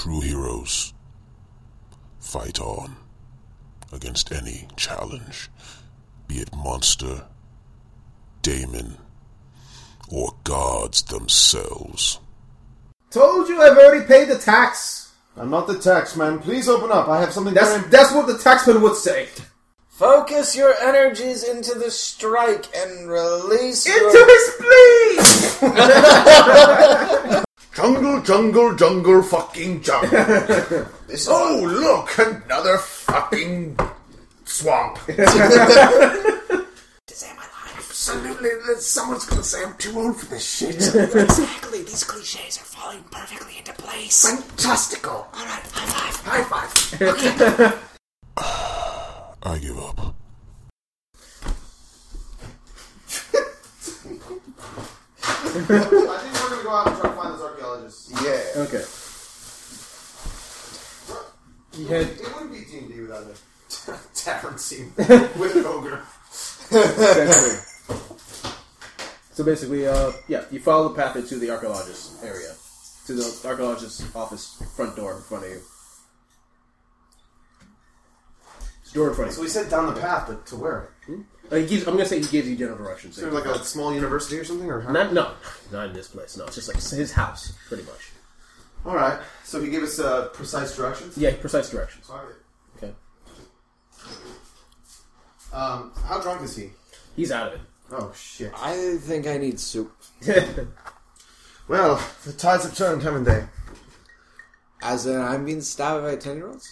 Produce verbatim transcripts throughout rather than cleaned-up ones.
true heroes fight on against any challenge, be it monster, daemon, or gods themselves. Told you I've already paid the tax. I'm not the tax man. Please open up. I have something That's, very... that's what the taxman would say. Focus your energies into the strike and release Into your... his spleen! Jungle, jungle, jungle, fucking jungle. This oh, look, another fucking swamp. To say my life. Absolutely, someone's gonna say I'm too old for this shit. Exactly, these cliches are falling perfectly into place. Fantastical. Alright, high five. High five. I give up. I think we're gonna go out and try to find this archaeologist. Yeah. Okay. He had... It wouldn't be D and D without a tavern scene with an ogre. Exactly. So basically, uh, yeah, you follow the path into the archaeologist area. To the archaeologist's office front door in front of you. It's a door in front of So you. we said down the path, but to where? Hmm? Uh, he gives, I'm going to say he gives you general directions. So like a small university or something? Or how? Not, no, not in this place. No, it's just like his house, pretty much. Alright, so he gave us uh, precise directions? Yeah, precise directions. Sorry. Okay. Um, how drunk is he? He's out of it. Oh, shit. I think I need soup. Well, the tides have turned, haven't they? As in, I'm being stabbed by ten-year-olds?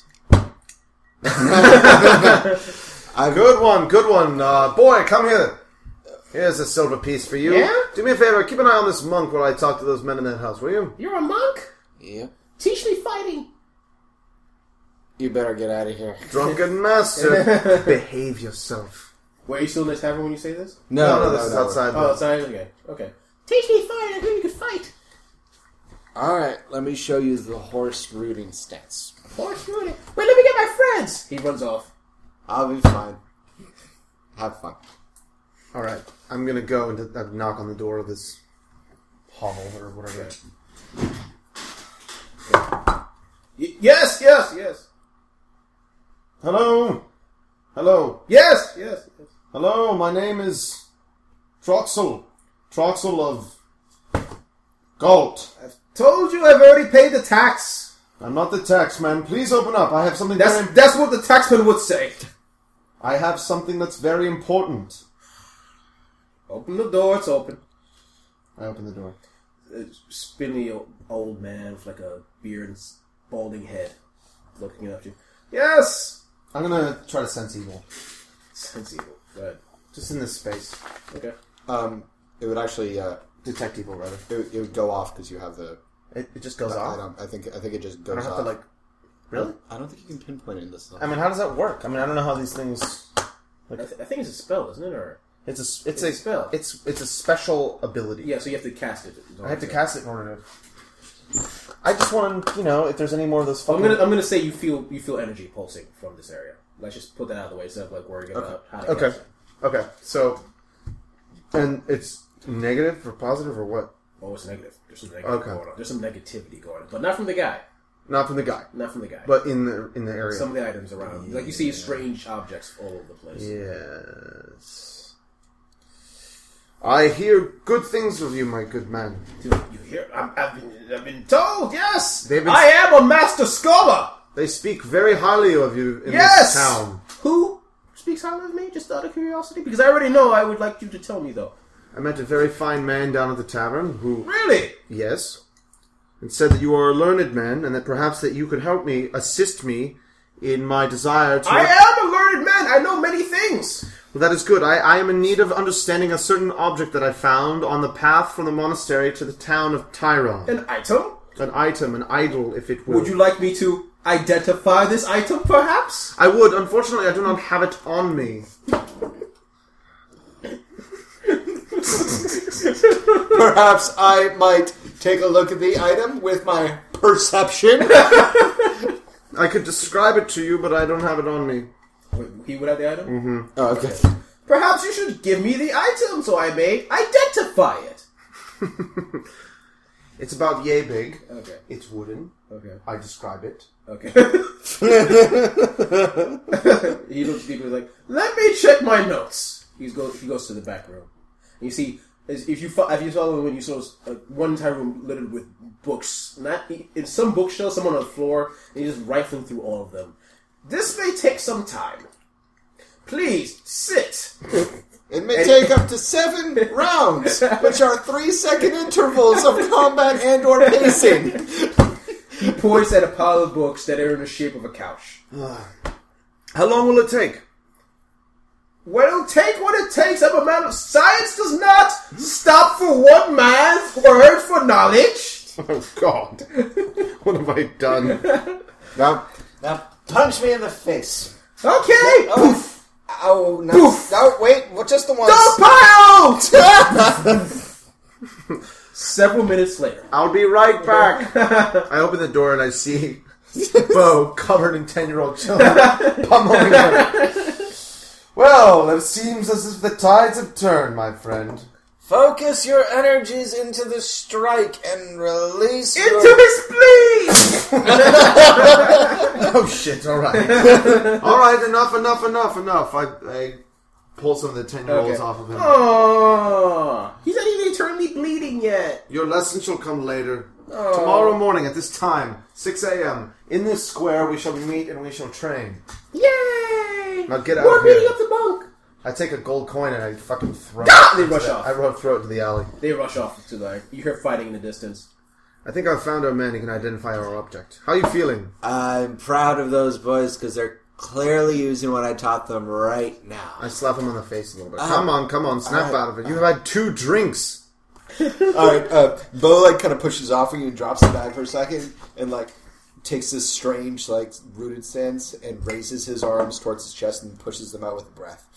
Good one, good one. Uh, boy, come here. Here's a silver piece for you. Yeah? Do me a favor, keep an eye on this monk while I talk to those men in that house, will you? You're a monk? Yeah. Teach me fighting. You better get out of here. Drunken master. Behave yourself. Wait, are you still in this tavern when you say this? No, no, no this is outside. Oh, outside? Okay. Okay. Teach me fighting. I heard you could fight. Alright, let me show you the horse rooting stats. Horse rooting. Wait, let me get my friends. He runs off. I'll be fine. Have fun. Alright, I'm gonna go and uh, knock on the door of this hovel or whatever. Y- yes, yes, yes. Hello? Hello? Yes, yes, yes. Hello, my name is Troxel. Troxel of Galt. I've told you I've already paid the tax. I'm not the tax man. Please open up. I have something That's very... that's what the taxman would say. I have something that's very important. Open the door. It's open. I open the door. A spindly old man with like a beard and balding head looking at you. Yes! I'm gonna try to sense evil. Sense evil. Go ahead. Just in this space. Okay. Um, it would actually, uh... Detect evil, rather. It would, it would go off because you have the... It, it just goes I, off? I, don't, I think I think it just I goes don't have off. to, like... Really? I don't think you can pinpoint it in this. I mean, how does that work? I mean, I don't know how these things... Like, I, th- I think it's a spell, isn't it? Or It's a... It's, It's a, a spell. It's it's a special ability. yeah, so you have to cast it. I have to cast it in order to... I just want to, you know, if there's any more of those I'm fucking... gonna I'm gonna say you feel you feel energy pulsing from this area. Let's just put that out of the way instead of like worrying about how to Okay. cast it. Okay, so... And it's negative or positive or what? Oh, it's negative. There's some negative Okay. going on. There's some negativity going on, but not from the guy. Not from the guy, Not from the guy. but in the in the area. some of the items around, like you see strange objects all over the place. Yes. I hear good things of you, my good man. Dude, you hear? I'm, I've been I've been told. Yes, They've been- I am a master scholar. They speak very highly of you in Yes. this town. Who speaks highly of me? Just out of curiosity, because I already know. I would like you to tell me though. I met a very fine man down at the tavern who, Really? yes, and said that you are a learned man and that perhaps that you could help me, assist me in my desire to... I am a learned man. I know many things. Well, that is good. I, I am in need of understanding a certain object that I found on the path from the monastery to the town of Tyron. An item? An item, an idol, if it will. Would you like me to identify this item, perhaps? I would. Unfortunately, I do not have it on me. Perhaps I might take a look at the item with my perception. I could describe it to you, but I don't have it on me. Wait, he would have the item? Mm-hmm. Oh, okay. Perhaps you should give me the item so I may identify it. It's about yay big. Okay. It's wooden. Okay. I describe it. Okay. He looks deep and is like, let me check my notes. He goes, he goes to the back room. And you see, if you if you saw when you saw uh, one entire room littered with books, not in some bookshelf, some on the floor, and he's just rifling through all of them. This may take some time. Please sit. It may take up to seven rounds, which are three-second intervals of combat and or pacing. He points at a pile of books that are in the shape of a couch. How long will it take? Well, it'll take what it takes. I'm a man of science does not stop for one man's word for knowledge. Oh, God. What have I done? Now, now punch me in the face. Okay. Oh, Poof. Oh, no. Poof. No, wait. Well, just the once. The pile! Several minutes later. I'll be right back. I open the door and I see Bo covered in ten-year-old children pummeling him. Well, it seems as if the tides have turned, my friend. Focus your energies into the strike and release Into your... his spleen! Oh, shit, all right. All right, enough, enough, enough, enough. I, I pull some of the ten-year-olds Okay. off of him. Aww. He's not even eternally bleeding yet. Your lesson shall come later. Aww. Tomorrow morning at this time, six a.m., in this square we shall meet and we shall train. Yay! Now get out We're of here. beating up the bunk. I take a gold coin and I fucking throw Ah! it. They rush into the- off. I ro- throw it to the alley. They rush off to the... You hear fighting in the distance. I think I've found our man who can identify our object. How are you feeling? I'm proud of those boys because they're clearly using what I taught them right now. I slap him on the face a little bit. Uh, come on, come on, snap uh, out of it. You've had two drinks. Alright, uh, Bo, like, kind of pushes off of you and drops the bag for a second and, like, takes this strange, like, rooted stance and raises his arms towards his chest and pushes them out with a breath.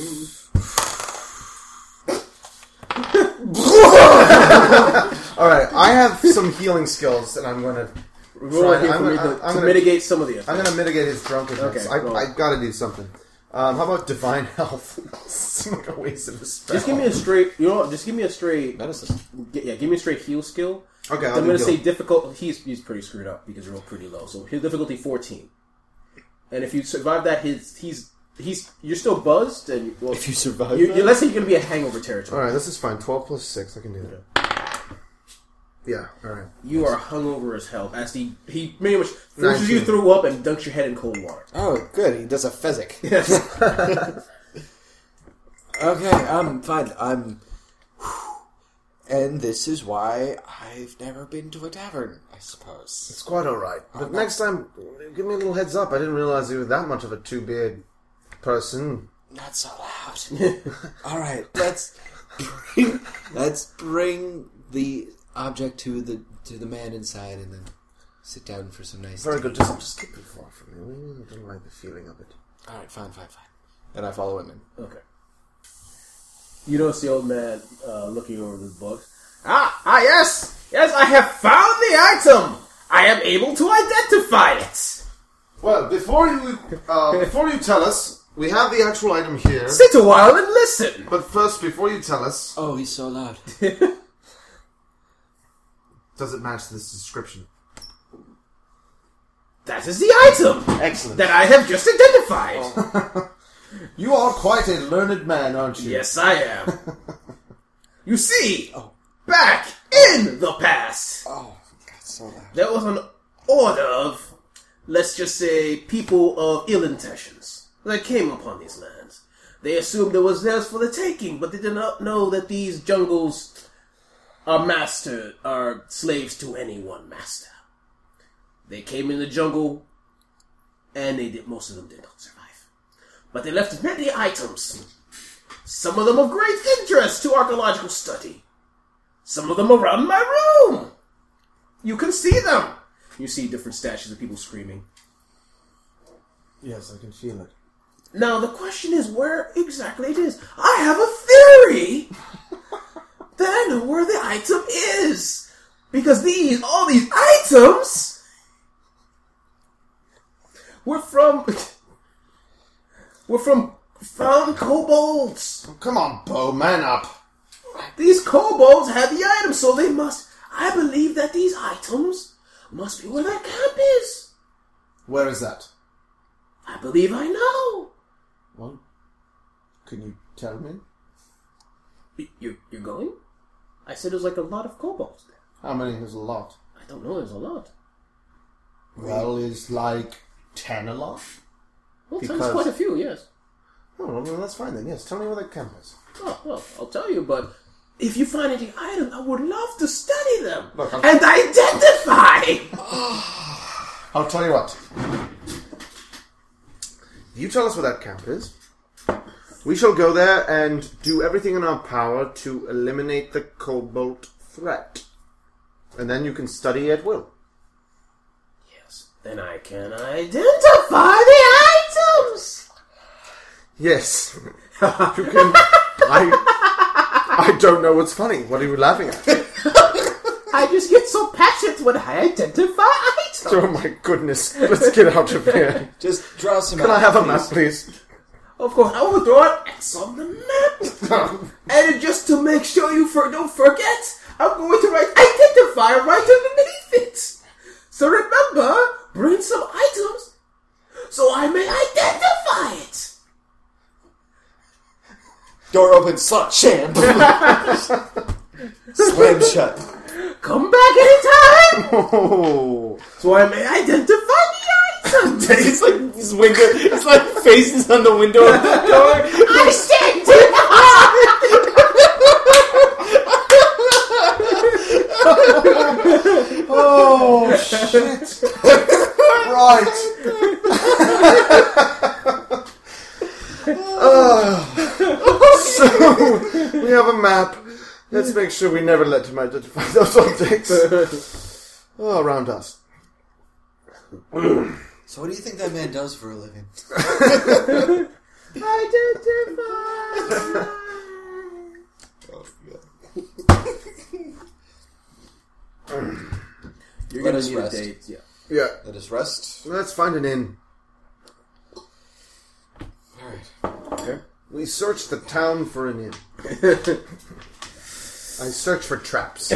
Alright, I have some healing skills that I'm going to... Roll Try- here I'm for me gonna- to, I'm to gonna- mitigate some of the effects. I'm going to mitigate his drunkenness. Okay, I, roll. I got to do something. Um, how about divine health? It's like a waste of a spell. Just give me a straight... You know what? Just give me a straight... Medicine. G- Yeah, give me a straight heal skill. Okay, I'll I'm do going to heal. say difficult... He's, he's pretty screwed up because he rolled pretty low. So his difficulty fourteen. And if you survive that, his he's... He's you're still buzzed, and well, If you survive you, that? you, let's say you're going to be a hangover territory. Alright, this is fine. twelve plus six, I can do that. Yeah, alright. You are hungover as hell. As he he pretty much forces nineteen. you through up and dunks your head in cold water. Oh, good. He does a physic. Yes. Okay, I'm fine. I'm... And this is why I've never been to a tavern, I suppose. It's quite alright. But next time, give me a little heads up. I didn't realize you were that much of a two-beard person. Not so loud. Alright, let's bring, let's bring the object to the to the man inside and then sit down for some nice Very tea. good. Just, just keep it far from me. I don't like the feeling of it. Alright, fine, fine, fine. And I follow him in. Okay. You notice the old man uh, looking over the book. Ah, ah, yes, yes, I have found the item. I am able to identify it. Well, before you uh, before you tell us, we have the actual item here. Sit a while and listen. But first, before you tell us, Oh, he's so loud. does it match this description? That is the item Excellent. that I have just identified. You are quite a learned man, aren't you? Yes, I am. You see, Oh. back in the past, Oh, God, so loud. there was an order of, let's just say, people of ill intentions that came upon these lands. They assumed it was theirs for the taking, but they did not know that these jungles are master, are slaves to any one master. They came in the jungle, and they did. Most of them did not survive. But they left many items. Some of them of great interest to archaeological study. Some of them around my room. You can see them. You see different statues of people screaming. Yes, I can feel it. Now the question is where exactly it is. I have a theory that I know where the item is. Because these, all these items were from, were from found kobolds. Come on, Bo, man up. These kobolds had the item, so they must. I believe that these items must be where their camp is. Where is that? I believe I know. Well, can you tell me? Y- You're, you're going? I said there's like a lot of kobolds there. How many is a lot? I don't know, there's a lot. Well, is like ten a lot? Well, Because- ten's quite a few, yes. Oh, well, then that's fine then. Yes, tell me where the camp is. Oh, well, I'll tell you, but if you find any items, I would love to study them Look, I'm- and identify. I'll tell you what. You tell us where that camp is. We shall go there and do everything in our power to eliminate the kobold threat. And then you can study at will. Yes, then I can identify the items. Yes. You can... I... I don't know what's funny. What are you laughing at? I just get so passionate when I identify items. Oh my goodness. Let's get out of here. Just draw some. Can I have a map, please? Of course, I will draw an X on the map. And just to make sure you for, don't forget, I'm going to write identify right underneath it. So remember, bring some items so I may identify it. Door open, slot sham. Slam shut. Come back anytime Oh. so I may identify the items. It's like his window. It's like faces on the window of the door. I stand Oh, shit. Right. Uh, so, we have a map. Let's make sure we never let him identify those objects oh, around us. So, what do you think that man does for a living? Identify. Oh, You're Let gonna us need rest. a date, yeah. Yeah. Let us rest. Let's find an inn. Alright. Okay. We searched the town for an inn. I search for traps.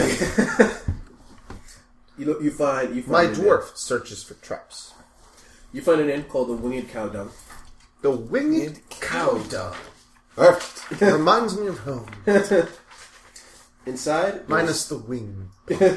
You look. You find. You find My an dwarf searches for traps. Inn. You find an inn called the Winged Cow Dung. The winged cow dung. Perfect. Reminds me of home. Inside, Minus the wing.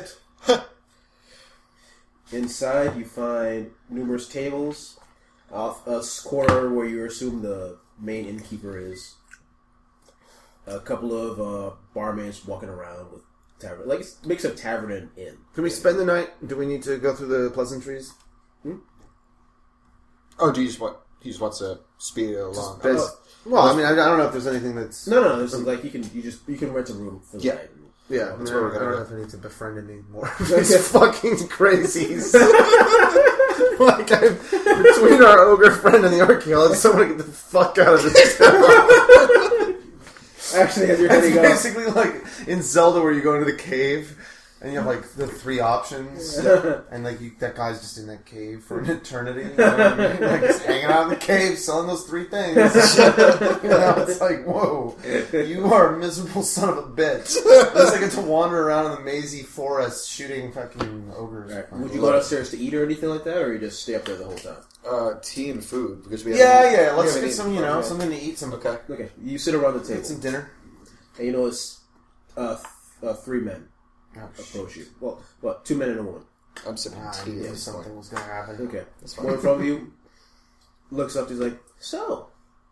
inside you find numerous tables, off a corner where you assume the main innkeeper is. A couple of uh, barmaids walking around with tavern, like it's a mix of tavern and inn. Can we spend the night? Do we need to go through the pleasantries? Oh, do you just want? He just wants to speed it along. There's- Oh. well, I mean, I, I don't know if there's anything that's... No, no, this is like you can you just you can rent a room for the Yeah. night. Yeah, That's I, where we're I gonna don't go. know if I need to befriend any more of these fucking crazies. Like, I'm, between our ogre friend and the archaeologist, I want to get the fuck out of this town. Actually, as you're It's heading out, basically like in Zelda where you go into the cave and you have like the three options and like you, that guy's just in that cave for an eternity. You know what I mean? Like just hanging out in the cave selling those three things. You know, it's like, whoa, you are a miserable son of a bitch. Unless I get to wander around in the mazy forest shooting fucking ogres. Alright, would you go downstairs to eat or anything like that, or you just stay up there the whole time? Uh, tea and food because we. Yeah, haven't- yeah. we Let's haven't get some, eaten. you know, Okay. something to eat. Some Okay. Okay, you sit around the Get table, some dinner. and you notice uh, th- uh, three men Oh, approach you. Well, what? Two men and a woman. I'm sipping I tea. knew at this something point. was gonna happen. Okay, That's fine. one in front of you looks up. He's like, "So,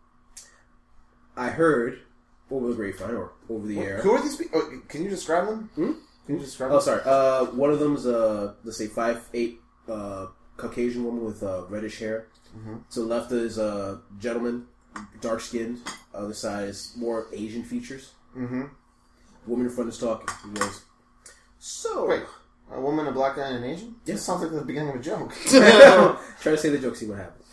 I heard over the grapevine or over the air." Who are these people? Oh, can you describe them? Hmm? Can you describe Oh, them? sorry. Uh, one of them's uh, let's say five eight uh, Caucasian woman with uh, reddish hair. Mm-hmm. To the left is a gentleman, dark skinned. Other side is more Asian features. Mm-hmm. Woman in front is talking. He goes, "So, Wait, a woman, a black guy, and an Asian? Yeah. That sounds like the beginning of a joke. try to say the joke. See what happens."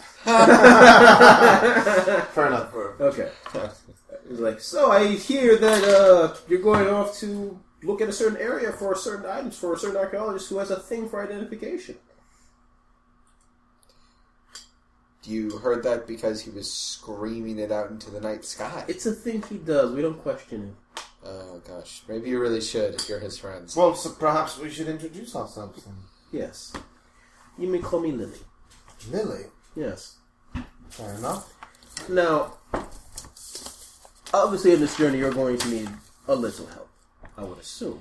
Fair enough. Okay. He's like, "So I hear that uh, you're going off to look at a certain area for certain items for a certain archaeologist who has a thing for identification." You heard that because he was screaming it out into the night sky. It's a thing he does. We don't question him. Oh, gosh. Maybe you really should if you're his friends. Well, so perhaps we should introduce ourselves then. Yes. You may call me Lily. Lily? Yes. Fair enough. Now, obviously in this journey you're going to need a little help, I would assume.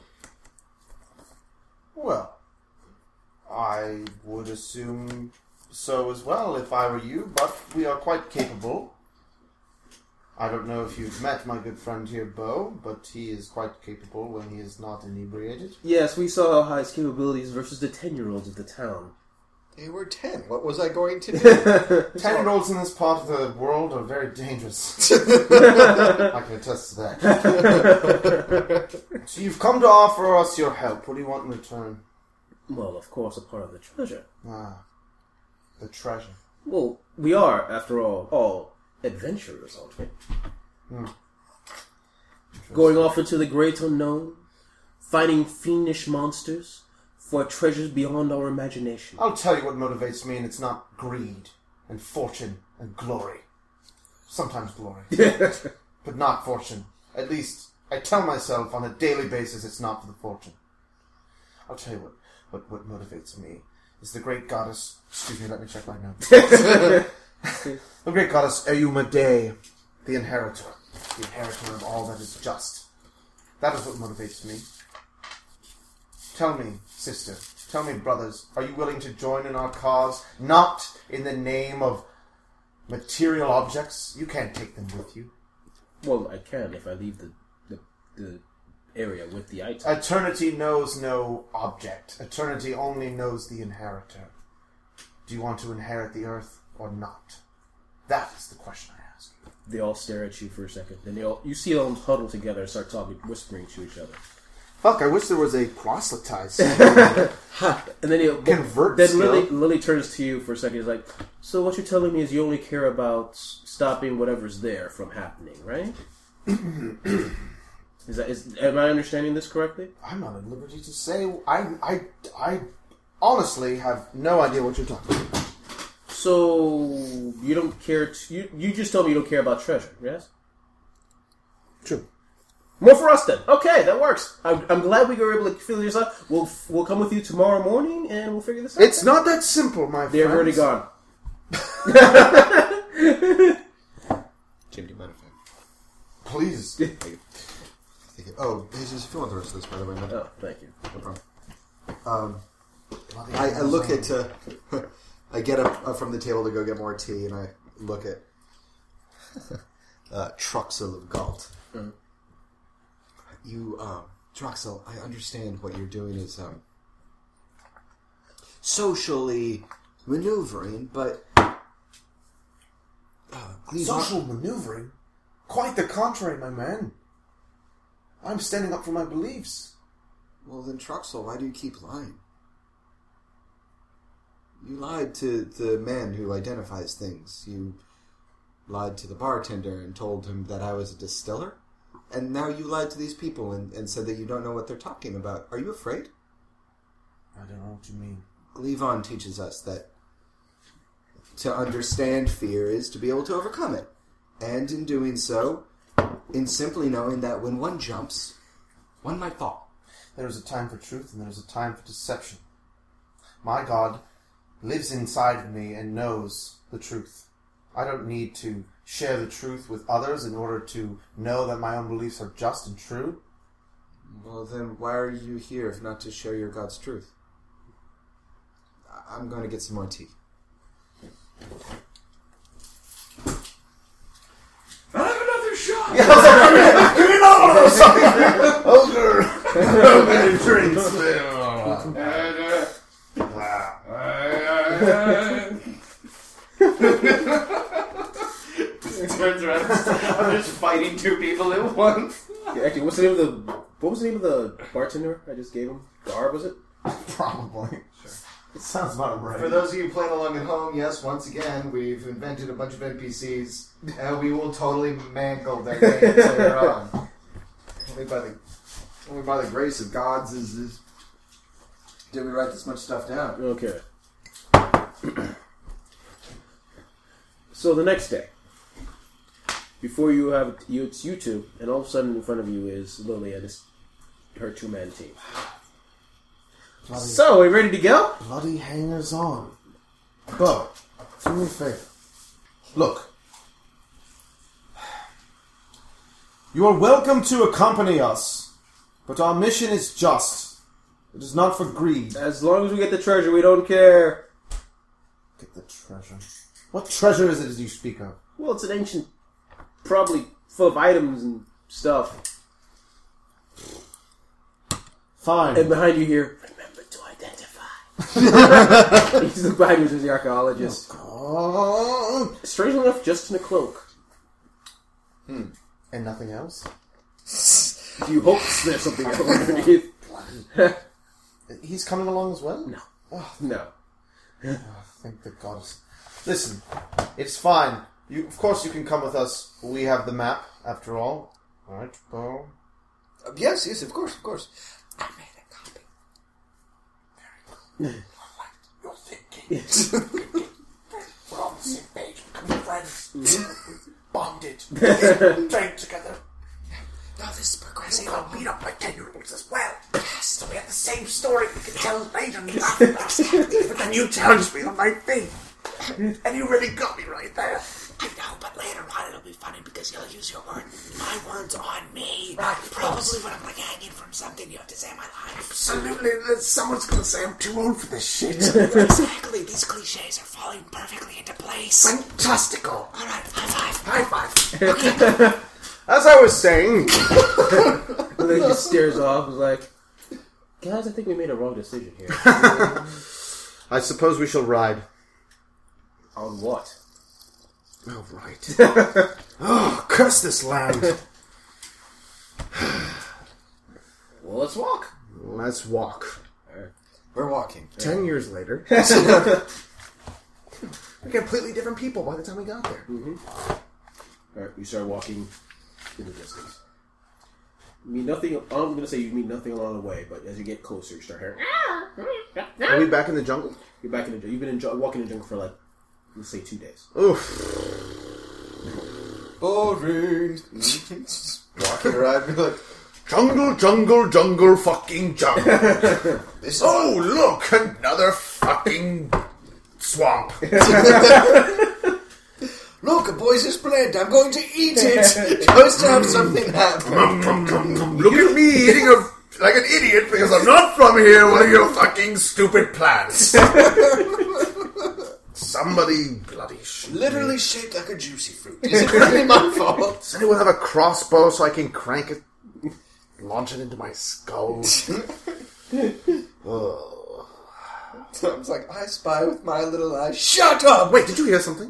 Well, I would assume so as well if I were you, but we are quite capable. I don't know if you've met my good friend here, Bo, but he is quite capable when he is not inebriated. Yes, we saw how his capabilities versus the ten-year-olds of the town. They were ten. What was I going to do? Ten-year-olds in this part of the world are very dangerous. I can attest to that. So you've come to offer us your help. What do you want in return? Well, of course, a part of the treasure. Ah, the treasure. Well, we are, after all, all adventurers, aren't we? Hmm. Going off into the great unknown, fighting fiendish monsters for treasures beyond our imagination. I'll tell you what motivates me, and it's not greed and fortune and glory. Sometimes glory. But not fortune. At least, I tell myself on a daily basis it's not for the fortune. I'll tell you what, what, what motivates me is the great goddess... Excuse me, let me check my notes. The great goddess Eumade, the inheritor. The inheritor of all that is just. That is what motivates me. Tell me, sister, tell me, brothers, are you willing to join in our cause? Not in the name of material objects. You can't take them with you. Well, I can if I leave the, the, the area with the item. Eternity knows no object. Eternity only knows the inheritor. Do you want to inherit the earth or not? That is the question I ask you. They all stare at you for a second. Then they all, you see them huddle together and start talking, whispering to each other. Fuck, I wish there was a proselytize. And then he'll Convert Then skill. Lily, Lily turns to you for a second. He's like, "So what you're telling me is you only care about stopping whatever's there from happening, right?" Is that is? Am I understanding this correctly? I'm not at liberty to say. I, I, I honestly have no idea what you're talking about. So you don't care. T- you you just told me you don't care about treasure, yes? True. More for us then. Okay, that works. I'm, I'm glad we were able to figure this out. We'll we'll come with you tomorrow morning and we'll figure this out. It's not that simple, my friend. They're already gone. Jim, do you mind if I... Please. Thank you. Thank you. Oh, Jesus, if you want the rest of this, by the way, man. Oh, thank you. No problem. Um, I, I look at... Uh, I get up uh, from the table to go get more tea, and I look at uh, Truxel of Galt. Mm-hmm. You, um, Truxel, I understand what you're doing is um, socially maneuvering, but uh, Social maneuvering? Quite the contrary, my man. I'm standing up for my beliefs. Well, then, Truxel, why do you keep lying? You lied to the man who identifies things. You lied to the bartender and told him that I was a distiller. And now you lied to these people and, and said that you don't know what they're talking about. Are you afraid? I don't know what you mean. Levon teaches us that to understand fear is to be able to overcome it. And in doing so, in simply knowing that when one jumps, one might fall. There is a time for truth and there is a time for deception. My God lives inside of me and knows the truth. I don't need to share the truth with others in order to know that my own beliefs are just and true. Well, then why are you here if not to share your God's truth? I'm going to get some more tea. I have another shot! Yeah, I was like, give me another one or something! Ogre! How many drinks? Turns around. I'm just fighting two people at once. Yeah, actually, what's the name of the what was the name of the bartender I just gave him? Garb, was it? Probably. Sure. It sounds about right. For those of you playing along at home, yes, once again, we've invented a bunch of N P Cs, and we will totally mangle their names later on. Only by the, only by the grace of gods is, is did we write this much stuff down. Okay. So the next day, Before you have you, it's you two, and all of a sudden in front of you is Lily and his, her two-man team. Bloody, So, are we ready to go? bloody hangers on. Bo, do me a favor. Look. You are welcome to accompany us, but our mission is just. It is not for greed. As long as we get the treasure, we don't care. Get the treasure. What treasure is it as you speak of? Well, it's an ancient, probably full of items and stuff. Fine. And behind you here, remember to identify. He's the behind you is the archaeologist. Oh, God. Strangely enough, just in a cloak. Hmm. And nothing else? You hope there's something else underneath. He's coming along as well? No. Oh, No. oh, thank the goddess. Listen, it's fine. You, of course you can come with us. We have the map, after all. Alright, Bo? Uh, yes, yes, of course, of course. I made a copy. Very good. You're thinking. We're on the same page. We're friends. Bonded. Trained together. Now this is progressing. I'll beat up my ten-year-olds as well. Yes, so we have the same story. We can tell later. But then you challenged me on my thing. And you really got me right there. I know, but later on it'll be funny because you'll use your word. My word's on me. Right, probably when I'm like hanging from something, you have to say my line. Absolutely. Someone's going to say I'm too old for this shit. Exactly. These cliches are falling perfectly into place. Fantastical. All right, high five. High five. Okay. As I was saying... And then he just stares off and is like, guys, I think we made a wrong decision here. I suppose we shall ride. On what? Oh, right. Oh, curse this land. Well, let's walk. Let's walk. We're walking. Ten years later. We're completely different people by the time we got there. Mm-hmm. Alright, we start walking in the distance. You mean nothing, I'm going to say you mean nothing along the way, but as you get closer, you start hearing... Are we back in the jungle? You're back in the jungle. You've been in, ju- walking in the jungle for like, let's say two days. Oof. Boring. Walking around, be like, Jungle, jungle, jungle, fucking jungle. this is Oh, look, another fucking swamp. look, a poisonous plant. I'm going to eat it. Just to have something happen. Nom, nom, nom, nom. Look at me eating a, like an idiot because I'm not from here, one of your fucking stupid plants. Somebody bloody shit. Literally shaped like a juicy fruit. Is it really my fault? Does anyone have a crossbow so I can crank it? Launch it into my skull? Oh. Tom's like, I spy with my little eye. Shut up! Wait, did you hear something?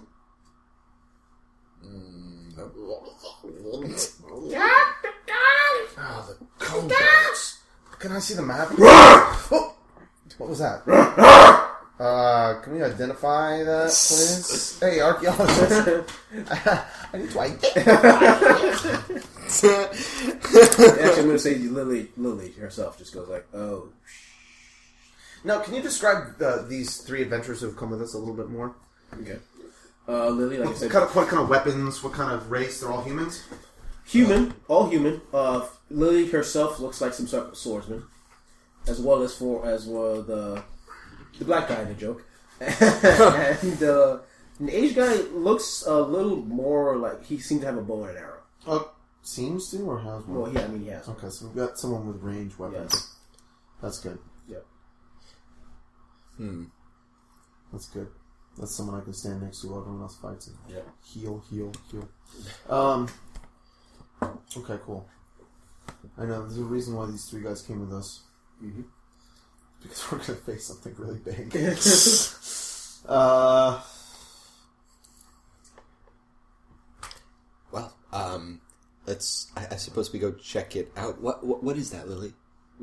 Oh, the cowards. Can I see the map? Oh, what was that? Uh, can we identify that, please? Hey, archaeologist. I need to identify. Actually, I'm going to say Lily, Lily herself just goes like, oh. Now, can you describe uh, these three adventurers who have come with us a little bit more? Okay. Uh, Lily, like I What said, kind of, what kind of weapons? What kind of race? They're all humans? human, all human. Uh, Lily herself looks like some sort of swordsman, as well as for as well the the black guy in the joke, and uh, the Asian guy looks a little more like he seems to have a bow and an arrow. Oh, seems to or has one? Well, yeah, I mean he has. Okay, so we've got someone with range weapons. Yes. That's good. Yep. Hmm. That's good. That's someone I can stand next to while everyone else fights and Yeah. heal, heal, heal. Um. Okay, cool. I know there's a reason why these three guys came with us. Mm-hmm. Because we're gonna face something really big. uh. Well, um, let's. I, I suppose we go check it out. What? What, what is that, Lily?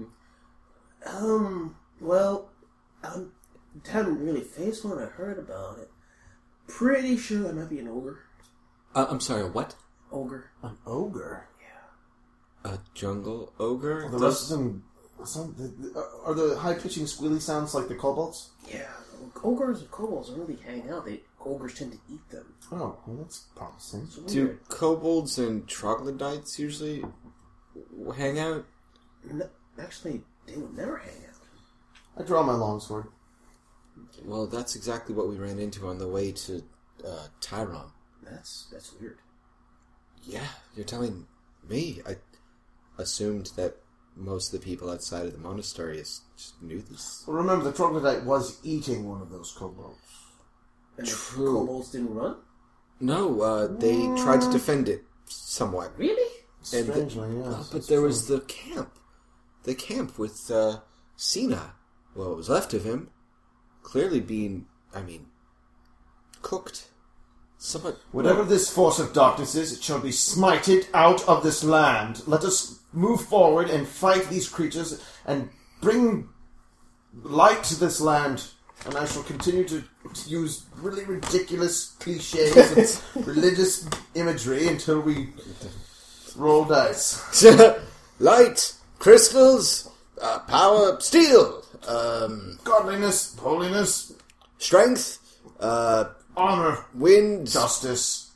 Um. Well, I haven't really faced one. I heard about it. Pretty sure that might be an ogre. Uh, I'm sorry. A what? Ogre. An ogre. A jungle ogre? Are the rest of them? Some, are the high pitching squealy sounds like the kobolds? Yeah. Ogres and kobolds don't really hang out. They ogres tend to eat them. Oh, well, that's promising. It's Do weird. kobolds and troglodytes usually hang out? No, actually, they would never hang out. I draw my longsword. Well, that's exactly what we ran into on the way to uh, Tyron. That's that's weird. Yeah, you're telling me. I assumed that most of the people outside of the monastery is, just knew this. Well, remember, the troglodyte was eating one of those kobolds. And True. the kobolds didn't run? No, uh, they tried to defend it somewhat. Really? And the- Strangely, yes. well, but that's there true. was the camp. The camp with uh, Sina. Well, what was left of him. Clearly being, I mean, cooked. Somewhat. Whatever this force of darkness is, it shall be smited out of this land. Let us move forward and fight these creatures and bring light to this land. And I shall continue to use really ridiculous cliches and religious imagery until we roll dice. Light, crystals, uh, power, steel, um, Godliness, holiness, strength, uh, honor, wind, justice,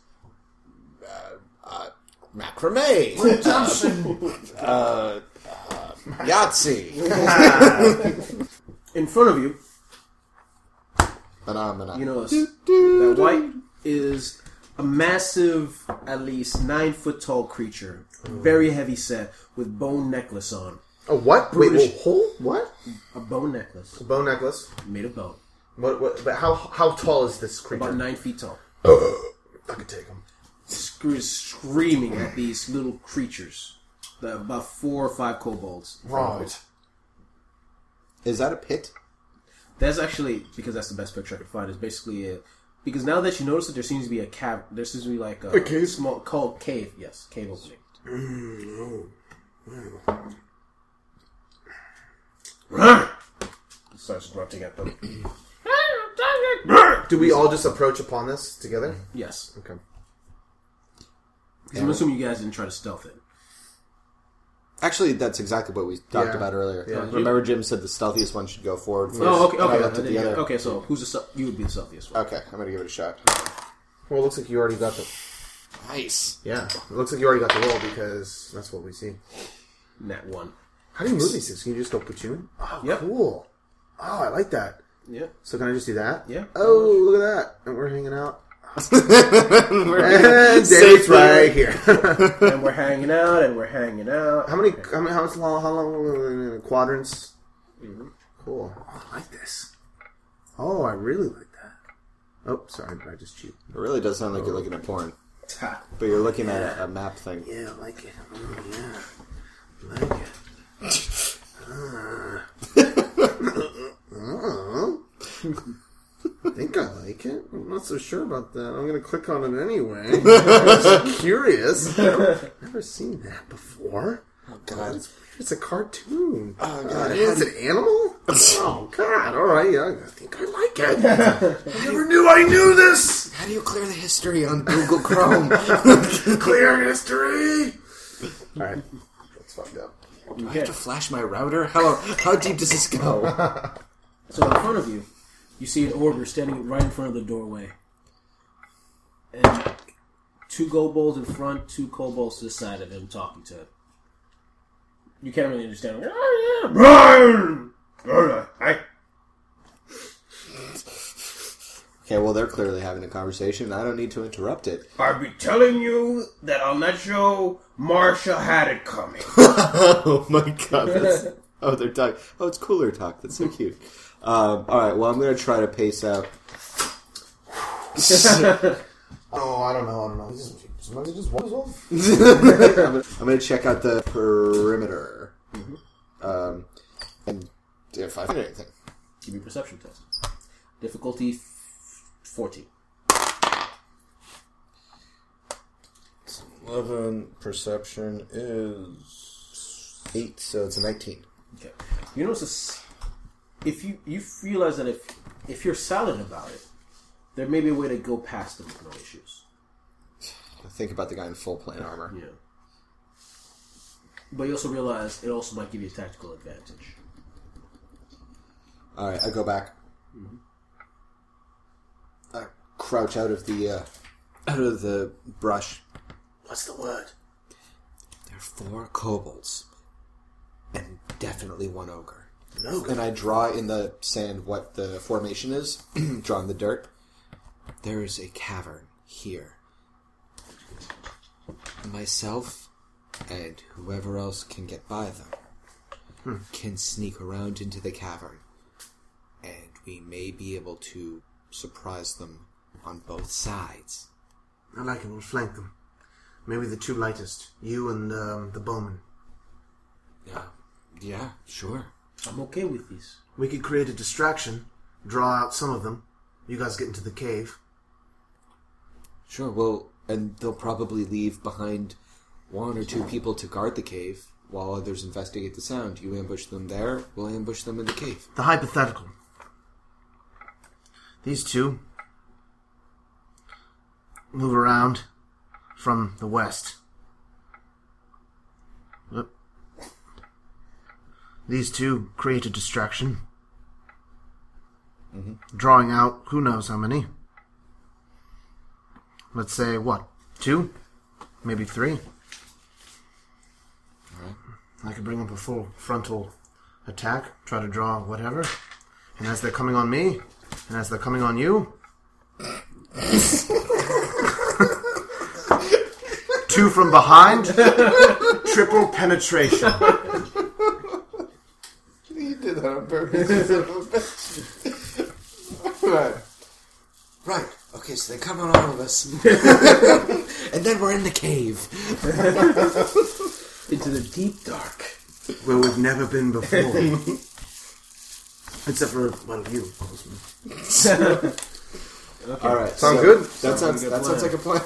macrame, redemption. uh, uh, Yahtzee. In front of you, Phenomena. you notice that white is a massive, at least nine foot tall creature, very heavy set, with bone necklace on. A what? Wait, Brutish- wait, whole? What? A bone necklace A bone necklace. made of bone, What, what, but how how tall is this creature? about nine feet tall. I could take him. Screw is screaming at these little creatures, the, about four or five kobolds. Right. Is that a pit? That's actually, because that's the best picture I could find, is basically a... Because now that you notice it, there seems to be a cave. There seems to be like a, A cave? small called cave. Yes, cave opening. Starts grunting at them. Do we all just approach upon this together? Yes, Okay. I'm assuming you guys didn't try to stealth it. Actually, that's exactly what we talked Yeah. about earlier. Yeah. Remember, Jim said the stealthiest one should go forward first. Oh, okay, and I okay, looked at I the didn't- other. okay. So who's the stealth- you would be the stealthiest one? Okay, I'm gonna give it a shot. Well, it looks like you already got the... Nice. Yeah. It looks like you already got the roll because that's what we see. Nat one. How do you move these things? Can you just go put-you? Oh, Yep. cool. Oh, I like that. Yeah, So can I just do that? yeah. Oh, look at that. And we're hanging out. And Dave's right here. And we're hanging out, and we're hanging out. How many, how many, how much long, how long, quadrants? Cool. Oh, I like this. Oh, I really like that. Oh, sorry, but I just cheat. It really does sound like you're looking at porn. But you're looking at a, a map thing. Yeah, I like it. Oh, yeah. I like it. Uh. I think I like it. I'm not so sure about that. I'm going to click on it anyway. I'm just curious. I've never seen that before. Oh, God. It's, it's a cartoon. Oh, Uh, God. is it an animal? Oh, God. All right. Yeah, I think I like it. I never knew I knew this. How do you clear the history on Google Chrome? Clear history. All right. That's fucked up. Do I have to flash my router? How, how deep does this go? So in front of you, you see an ogre standing right in front of the doorway. And two kobolds in front, two kobolds to the side of him talking to him. You can't really understand. Oh, yeah. Okay, well, they're clearly having a conversation. I don't need to interrupt it. I'll be telling you that on that show, Marsha had it coming. Oh, my God. That's, oh, they're talking. Oh, it's cooler talk. That's so cute. Um, all right, well, I'm going to try to pace out. Oh, I don't know. I don't know. Sometimes it just wanders off. I'm going to check out the perimeter. Um, and if I find anything. Give me a perception test. Difficulty f- fourteen. eleven, perception is eight, so it's a nineteen. Okay. You notice this, if you you realize that if if you're silent about it, there may be a way to go past them with no issues. Think about the guy in full plane armor. Yeah. But you also realize it also might give you a tactical advantage. All right, I go back. Mm-hmm. Uh, crouch out of the uh, out of the brush. What's the word? There are four kobolds, and definitely one ogre. An ogre. And I draw in the sand what the formation is. Draw in the dirt. There is a cavern here. Myself and whoever else can get by them hmm. can sneak around into the cavern, and we may be able to surprise them on both sides. I like it. We'll flank them. Maybe the two lightest. You and um, the bowman. Yeah, yeah, sure. I'm okay with this. We could create a distraction, draw out some of them. You guys get into the cave. Sure, well, and they'll probably leave behind one or two people to guard the cave while others investigate the sound. You ambush them there, we'll ambush them in the cave. The hypothetical. These two move around from the west. Look. These two create a distraction. Mm-hmm. Drawing out who knows how many. Let's say, what? Two? Maybe three? Alright. I could bring up a full frontal attack, try to draw whatever. And as they're coming on me, and as they're coming on you... two from behind, triple penetration. You did that on purpose. Right. Right. Okay, so they come on all of us. And then we're in the cave. Into the deep dark. Where we've never been before. Except for, well, you, Postman. Okay. Alright. Sound so good? That sounds, that sounds like a plan.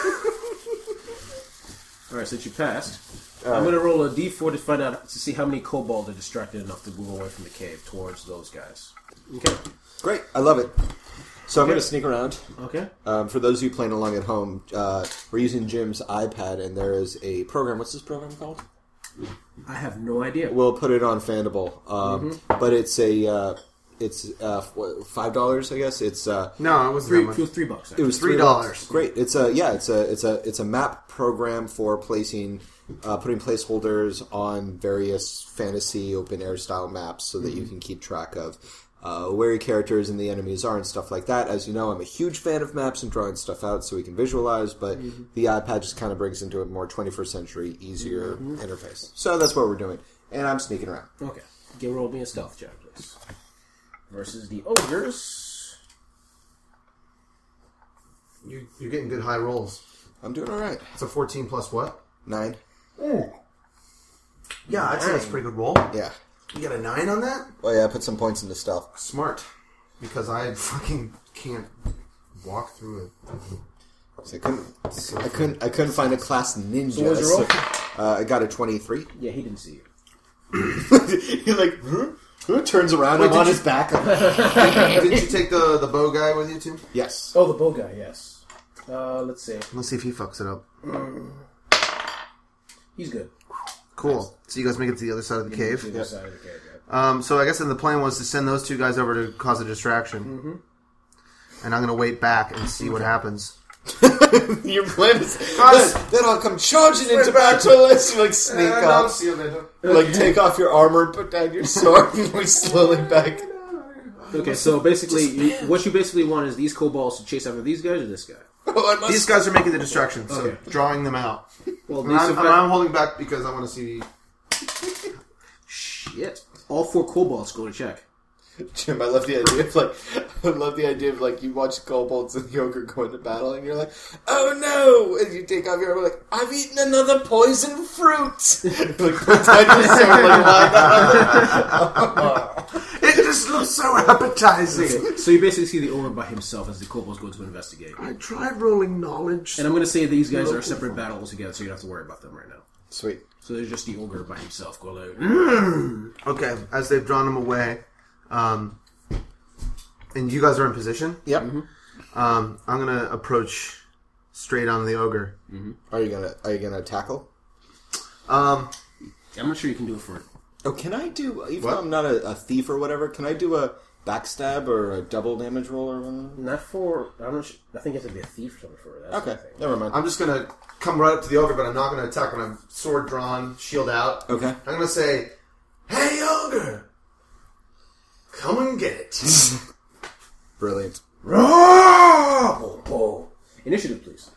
Alright, since you passed, All I'm right. going to roll a d four to find out, to see how many kobolds are distracted enough to move away from the cave towards those guys. Okay. Great. I love it. So I'm Okay. going to sneak around. Okay. Um, for those of you playing along at home, uh, we're using Jim's iPad, and there is a program. What's this program called? I have no idea. We'll put it on Fandible. Um, Mm-hmm. But it's a uh, it's uh, what, five dollars, I guess. It's uh, No, it wasn't Three, that much. it was three bucks. it was Three three dollars. bucks. Great. It's a yeah. It's a it's a it's a map program for placing, uh, putting placeholders on various fantasy open air style maps so that you can keep track of uh, where your characters and the enemies are and stuff like that. As you know, I'm a huge fan of maps and drawing stuff out so we can visualize, but the iPad just kind of brings into a more twenty-first century, easier interface. So that's what we're doing, and I'm sneaking around. Okay. Give roll me a stealth check, please. Versus the ogres. You, you're getting good high rolls. I'm doing all right. It's a fourteen plus what? Nine. Yeah, I'd say that's a pretty good roll. Yeah. You got a nine on that? Well, yeah. I put some points into stealth. Smart. Because I fucking can't walk through it. So I couldn't. I couldn't. I couldn't find a class ninja. So what was your roll? Uh, I got a twenty-three. Yeah, he didn't see you. He like huh? Huh? Turns around. Wait, I'm did on you- his back. Didn't you take the, the bow guy with you too? Yes. Oh, the bow guy, yes. Uh, let's see. Let's see if he fucks it up. He's good. Cool. So you guys make it to the other side of the cave. To the side of the cave, yeah. Um, so I guess then the plan was to send those two guys over to cause a distraction. Mm-hmm. And I'm going to wait back and see what happens. Your plan is Guys! then, then I'll come charging into battle as you like sneak off, like take off your armor, put down your sword, and we slowly back. Okay, so basically, you, what you basically want is these kobolds to chase after these guys or this guy? Oh, I must. These guys are making the distraction, so Okay. drawing them out. Well, And these I'm, are and I'm holding back because I want to see... shit. All four kobolds go to check. Jim, I love the idea of like, I love the idea of like you watch kobolds and the ogre go into battle, and you're like, oh no! And you take off your armor, like, I've eaten another poison fruit. Like, put down your sword, like, It just looks so appetizing. Okay, so you basically see the ogre by himself as the kobolds go to investigate. I tried rolling knowledge. And I'm going to say these guys are separate battles together, so you don't have to worry about them right now. Sweet. So there's just the ogre by himself going like, Okay, as they've drawn them away, um, and you guys are in position, Yep. um, I'm going to approach straight on the ogre. Are you gonna Are you gonna tackle? Um, I'm not sure you can do it for Oh, can I do? Even What? though I'm not a, a thief or whatever, can I do a backstab or a double damage roll or whatever? Not for. I'm not sure, I think it has to be a thief or something for that. Okay, never mind. I'm just gonna come right up to the ogre, but I'm not gonna attack when I'm sword drawn, shield out. Okay. I'm gonna say, "Hey, ogre, come and get it." Brilliant. Oh, oh. Initiative, please.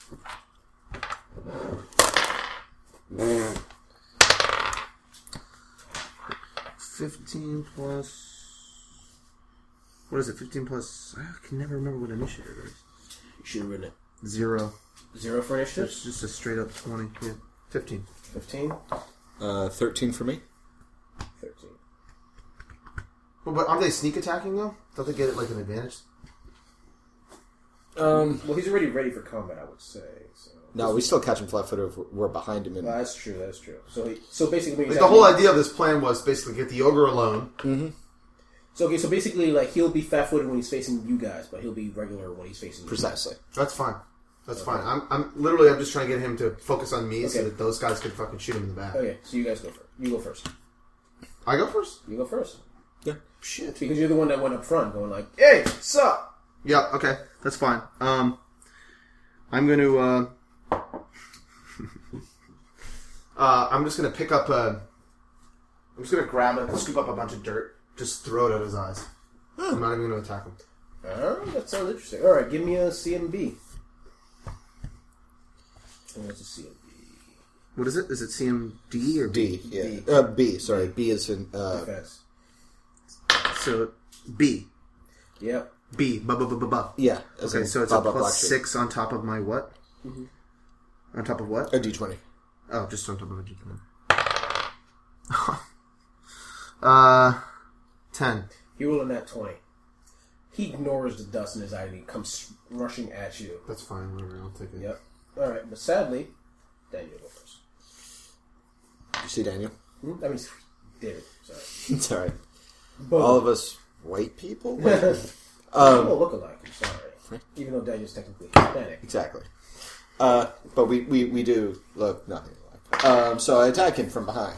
Fifteen plus. What is it? Fifteen plus. I can never remember what initiative is. You should have written it. Zero. Zero for initiative? It's just a straight up twenty. Yeah, fifteen. fifteen? Uh, thirteen for me. thirteen. Well, but aren't they sneak attacking though? Don't they get it like an advantage? Um, Well, he's already ready for combat, I would say. So. no, we still catch him flat-footed if we're behind him. In... Well, that's true, that's true. So, he, so basically... Like the whole idea of this plan was basically get the ogre alone. Mm-hmm. So, okay, so basically, like, he'll be fat-footed when he's facing you guys, but he'll be regular when he's facing you. Precisely. That's fine. That's fine. I'm, I'm literally, I'm just trying to get him to focus on me so Okay. that those guys can fucking shoot him in the back. Okay, so you guys go first. You go first. I go first? You go first. Yeah. Shit. Because you're the one that went up front, going like, "Hey, sup?" Yeah, okay. That's fine. Um, I'm going to, uh, uh, I'm just going to pick up a, I'm just going to grab it, scoop up a bunch of dirt, just throw it at his eyes. I'm not even going to attack him. Oh, that sounds interesting. All right, give me a C M B. And what's a C M B? What is it? Is it C M D or B? D, yeah. B. Uh, B, sorry. B is in... Uh, Defense. So, B. Yep. B. Bu bu bu bu bu. yeah. as Okay, in so it's blah, a blah, plus black sheep. six on top of my what? Mm-hmm. On top of what? A D twenty. Oh, just on top of a D twenty. uh, ten. He rolled a nat twenty. He ignores the dust in his eye and he comes rushing at you. That's fine, whatever, I'll take it. Yep. All right, but sadly, Daniel go first. You see Daniel? Hmm? I mean, David. Sorry. It's alright. Both. All of us white people? Like, um, um, don't look alike. I'm sorry. Even though Daniel's technically Hispanic. exactly. Uh, but we, we, we do look nothing alike. Um, so I attack him from behind.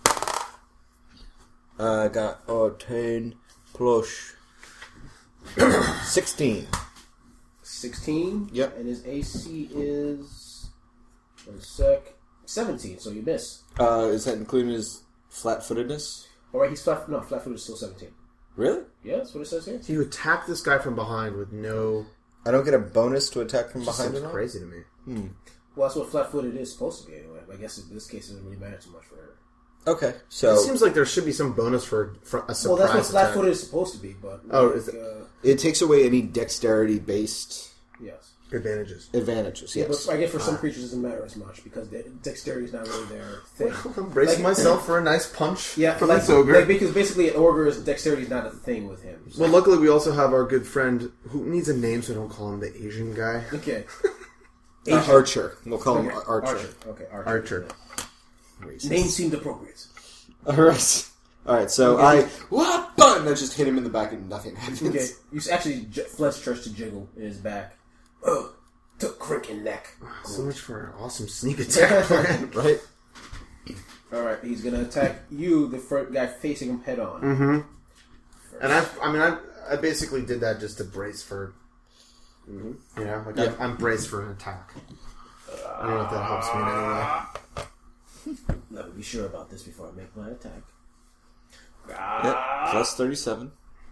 I got a ten plus sixteen. Sixteen. Yep. And his A C is one sec seventeen. So you miss. Uh, is that including his flat-footedness? All right, he's flat. No, flat-footed is still seventeen. Really? Yeah, that's what it says here. So you attack this guy from behind with no... I don't get a bonus to attack from Just behind seems at all? crazy to me. Hmm. Well, that's what flat-footed is supposed to be anyway. I guess in this case, it doesn't really matter too much for her. Okay, It so seems like there should be some bonus for, for a surprise Well, that's what attack. flat-footed is supposed to be, but Oh, like, is it- uh, it takes away any dexterity-based yes. Advantages. advantages, Yeah, yes. but I guess for some creatures it doesn't matter as much because the dexterity is not really their thing. I'm bracing Like- myself for a nice punch Yeah, from like, this ogre. like, because basically an ogre's dexterity is not a thing with him. So- Well, luckily we also have our good friend who needs a name, so I don't call him the Asian guy. okay. Uh, Archer. We'll call him Okay, Archer. Archer. Okay, Archer. Archer. Racist. Name seemed appropriate. Alright. Alright, so I... What? Button! I just hit him in the back and nothing happens. Okay, you s- actually j- Fletch starts to jiggle in his back. Ugh, took crick neck. So much for an awesome sneak attack plan. Right? All right, he's gonna attack you, the first guy facing him head on. Mm-hmm. And I, I mean, I, I basically did that just to brace for, you know, like Yeah. I'm, I'm braced for an attack. I don't know if that helps me in any way. Let me be sure about this before I make my attack. Yep. Plus thirty-seven.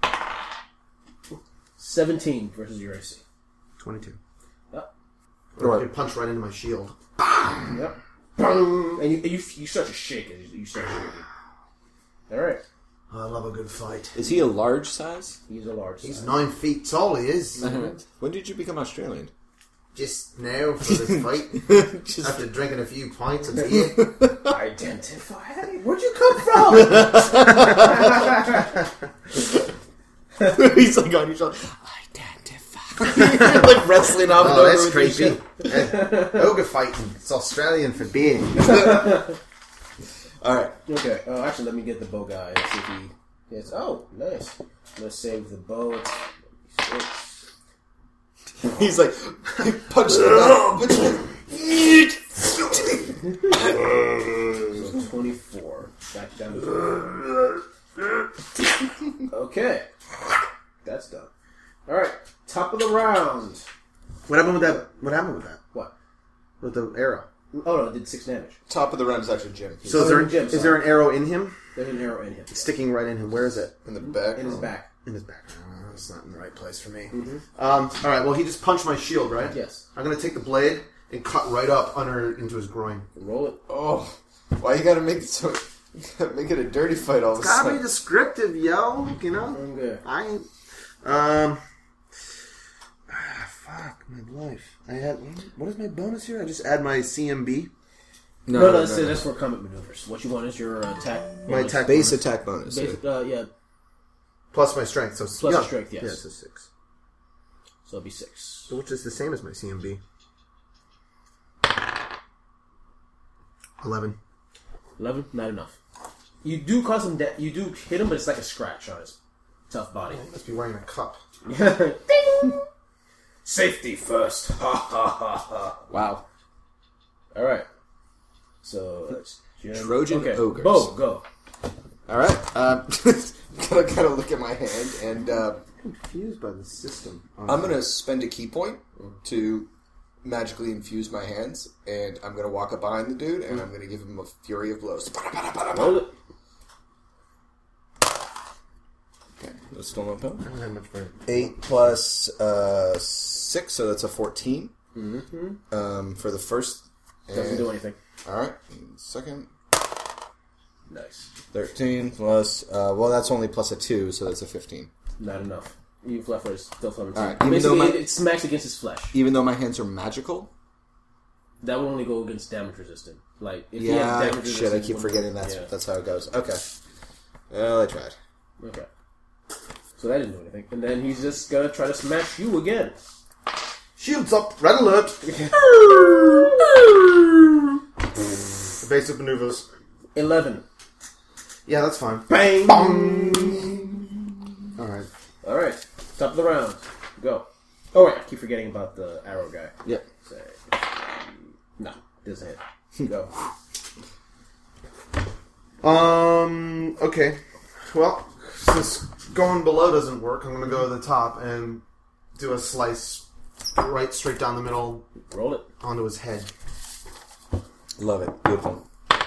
Seventeen versus your A C. Twenty-two. Yep. Or I could punch right into my shield. Yep. Boom! And you, you you start to shake as you start shaking. All right. I love a good fight. Is he a large size? He's a large. He's size. nine feet tall. He is. When did you become Australian? Just now for this fight, Just after drinking a few pints of beer. Identify. Hey, where'd you come from? He's like on your shoulder. Identify. Like wrestling off. Oh, that's creepy. Yeah. Ogre fighting. It's Australian for beer. All right. Okay. Uh, actually, let me get the bow guy and see if he hits. Oh, nice. Let's save the bow. It's six. He's like punch the So twenty-four. Back down to twenty-four. Okay. That's done. All right, top of the round. What happened with that? What happened with that? What? With the arrow? Oh no, it did six damage. Top of the round is actually Jim. So is Oh, there, in Jim, is sorry. there an arrow in him? There's an arrow in him. It's sticking right in him. Where is it? In the back. In his back. In his back. Oh, that's not in the right place for me. Mm-hmm. Um, all right. Well, he just punched my shield, right? Yes. I'm gonna take the blade and cut right up under into his groin. Roll it. Oh, why you gotta make it so? You gotta make it a dirty fight all of a Gotta sudden. be descriptive, yo. You know. Okay. I ain't. Um. Ah, fuck my life. I had. What is my bonus here? I just add my C M B. No, no, that's, that's for combat maneuvers. What you want is your uh, attack. My bonus. attack Base bonus. attack bonus. Base, uh, yeah, Plus my strength. So Plus yeah. your strength, yes. Yeah, so six. so it'll be six. So which is the same as my C M B. Eleven. Eleven, not enough. You do cause him. Da- you do hit him, but it's like a scratch on his tough body. I must be wearing a cup. Ding! Safety first. Ha ha ha ha. Wow. All right. So that's Jim. Trojan okay. ogres. Bo, go. All right. Um, gotta kind of look at my hand, and uh, Confused by the system. I'm gonna spend a key point to magically infuse my hands, and I'm gonna walk up behind the dude, and I'm gonna give him a fury of blows. Roll it. Okay, that's still no power. I don't have much for Eight plus uh, six, so that's a fourteen. Mm-hmm. Um, for the first. Doesn't and- do anything. All right. Second. Nice. Thirteen plus. Uh, well, that's only plus a two, so that's a fifteen. Not enough. You Fluffer is still fluttering. All right, even Basically, though my- it, it smacks against his flesh. Even though my hands are magical. That will only go against damage resistant. Like if he has Yeah. damage Shit, I resistant, keep one- forgetting that's yeah. that's how it goes. Okay. Well, I tried. Okay. So that didn't do anything. And then he's just gonna try to smash you again. Shields up. Red alert. The basic maneuvers. Eleven. Yeah, that's fine. Bang! All right. Alright. Top of the round. Go. Oh wait, I keep forgetting about the arrow guy. Yep. Say, no, doesn't hit. Go. Um. Okay. Well, since going below doesn't work, I'm gonna go to the top and do a slice right straight down the middle Roll it. onto his head. Love it. Beautiful.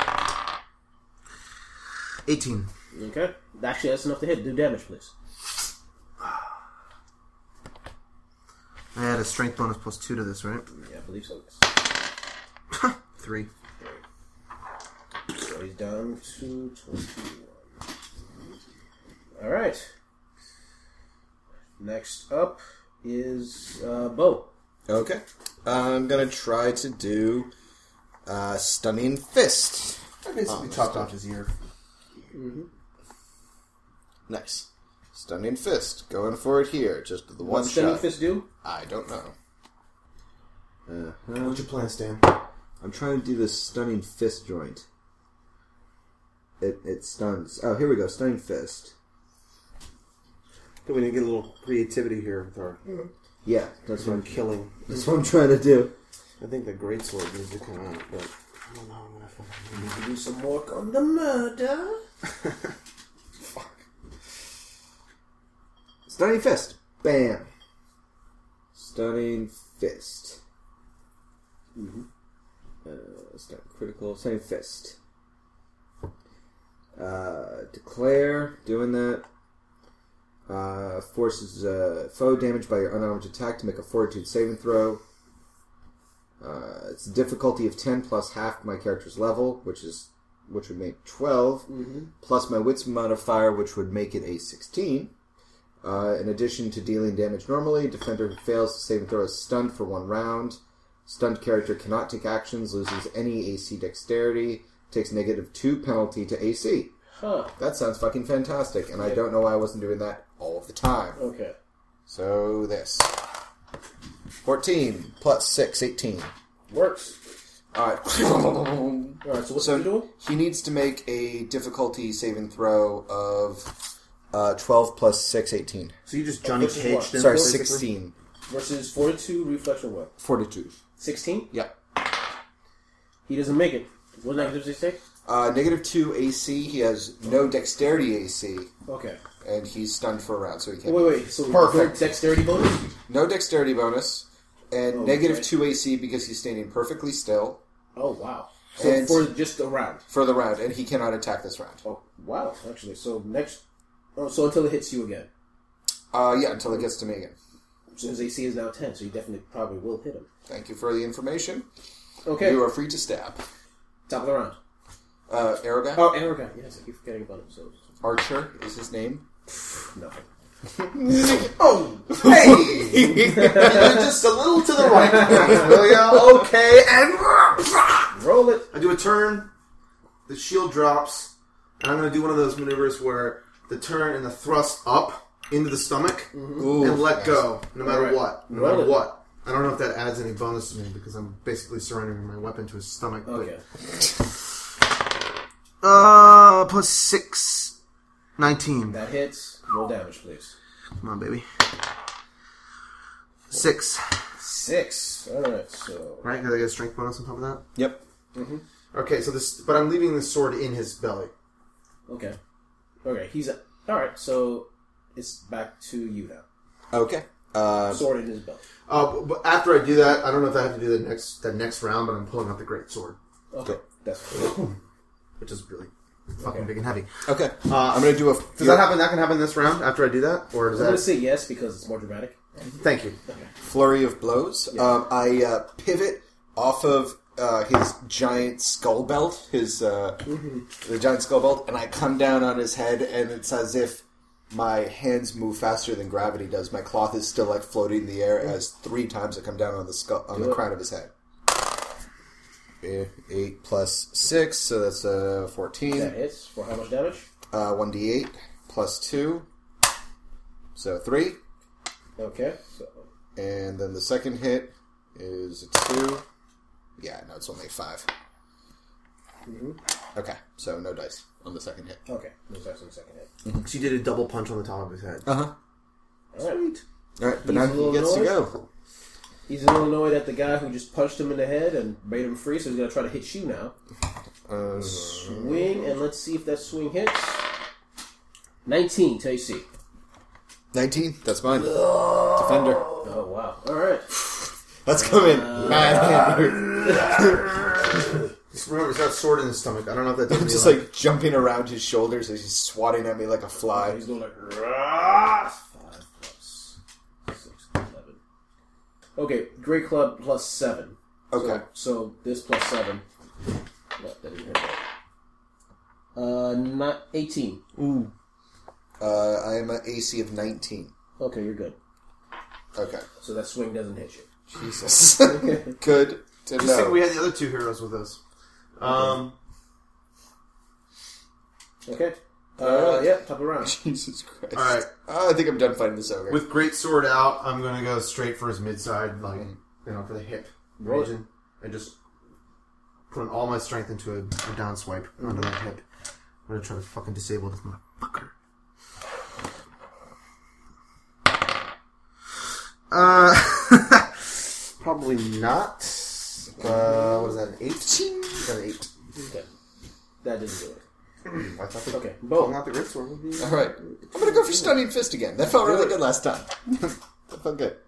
Eighteen. Okay. Actually, that's enough to hit. Do damage, please. I had a strength bonus plus two to this, right? Yeah, I believe so. Three. So he's down to twenty-one. Alright. Next up is uh, Bo. Okay. I'm gonna try to do uh, stunning fist. I basically chopped off his ear. Nice. Stunning fist. Going for it here. Just the one What's Stunning shot. Fist do? I don't know. Uh, What's your plan, Stan? I'm trying to do this stunning fist joint. It it stuns. Oh, here we go. Stunning fist. Do we need to get a little creativity here with our Yeah, that's what I'm killing? That's what I'm trying to do. I think the greatsword needs to come out, but I don't know. I'm gonna fucking Need to do some work on the murder. Stunning fist. Bam. Stunning fist. Mm-hmm. Uh, stun critical. Stunning fist. Uh, declare. Doing that. Uh, forces uh, foe damage by your unarmed attack to make a fortitude saving throw. Uh, it's a difficulty of ten plus half my character's level, which is which would make twelve, Mm-hmm. plus my wits modifier, which would make it a sixteen. Uh, in addition to dealing damage normally, defender who fails to save and throw is stunned for one round. Stunned character cannot take actions, loses any A C dexterity, takes negative two penalty to A C. Huh. That sounds fucking fantastic, and I don't know why I wasn't doing that all of the time. Okay. So this. fourteen plus six, eighteen. Works. Alright. Alright, so what's So he doing? he needs to make a difficulty saving throw of uh, twelve plus six, eighteen. So you just Johnny Versus Caged what? him? Sorry, basically? sixteen. Versus fortitude, reflex, or what? Fortitude. sixteen? Yeah. He doesn't make it. What negatives does he take? Uh, negative two A C. He has no dexterity A C, Okay. and he's stunned for a round, so he can't. Wait, wait. So Perfect. no dexterity bonus? No dexterity bonus, and Oh, negative okay. two A C because he's standing perfectly still Oh, wow. So And- for just a round. for the round, and he cannot attack this round. Oh, wow. Actually, so next... Oh, so until it hits you again. Uh, yeah, until it gets to me again. So his A C is now ten, so you definitely probably will hit him. Thank you for the information. Okay. You are free to stab. Top of the round. Uh, arrow guy? Oh, Aragon. Yes, I keep forgetting about him. So Archer is his name. nothing. Oh, hey! You're just a little to the right, will ya? Okay, and Roll it. I do a turn. The shield drops, and I'm going to do one of those maneuvers where the turn and the thrust up into the stomach Ooh, and let nice. go, no matter Alright. what. No Roll matter it. what. I don't know if that adds any bonus to me because I'm basically surrendering my weapon to his stomach. but- Okay. Uh, plus six. nineteen. That hits. Roll damage, please. Come on, baby. Six. Six. Alright, so... Right? Because I get a strength bonus on top of that? Yep. Okay, so this... But I'm leaving the sword in his belly. Okay. Okay, he's... Alright, so it's back to you now. Okay. Uh, Sword in his belt. Uh, but- but after I do that, I don't know if I have to do the next that next round, but I'm pulling out the great sword, Okay, that's cool. which is really fucking Okay. big and heavy. okay. Uh, I'm going to do a... Does that happen? That can happen this round after I do that, or does I'm gonna that? say yes because it's more dramatic. Thank you. flurry of blows. Um, I uh, pivot off of uh, his giant skull belt, his uh, the giant skull belt, and I come down on his head, and it's as if my hands move faster than gravity does. My cloth is still like floating in the air as three times I come down on the skull on the it. crown of his head. Eh, Eight plus six, so that's uh, That fourteen. hits for how much damage? Uh, one d eight plus two, so three. Okay, so And then the second hit is a two. Yeah, no, it's only five. Okay, so no dice on the second hit. okay, no dice on the second hit. She did a double punch on the top of his head. Uh huh. All right. All right, but He's now a little he gets to annoyed. go. He's a little annoyed at the guy who just punched him in the head and made him free, so he's gonna try to hit you now. Uh, Swing, and let's see if that swing hits. Nineteen to A C. Nineteen. That's mine. Defender. Oh wow! All right. Let's come in. Man, Just remember, he's got a sword in his stomach. I don't know if that does I'm me just like- like jumping around his shoulders as he's swatting at me like a fly. He's going like "Rah!" five plus six, eleven. Okay, Great Club plus seven. Okay. So, so this plus seven. No, that didn't hit that. Uh, not eighteen. Ooh. Uh, I am an A C of nineteen. Okay, you're good. Okay. So that swing doesn't hit you. Jesus. Good to Just think know. we had the other two heroes with us. Um, Okay. Uh, yeah, top of the round. Jesus Christ. all right. Uh, I think I'm done fighting this ogre. With great sword out, I'm gonna go straight for his mid side, like you know, for the hip Roll it. region, and just put all my strength into a, a down swipe onto that hip. I'm gonna try to fucking disable this motherfucker. Uh, probably not. Uh, what is that? An eight? Is that an eight? Okay. That didn't do it. I thought the Okay, pulling Bo. out the great sword would be. All right. I'm going to go for Stunning Fist again. That felt really good last time. That felt good.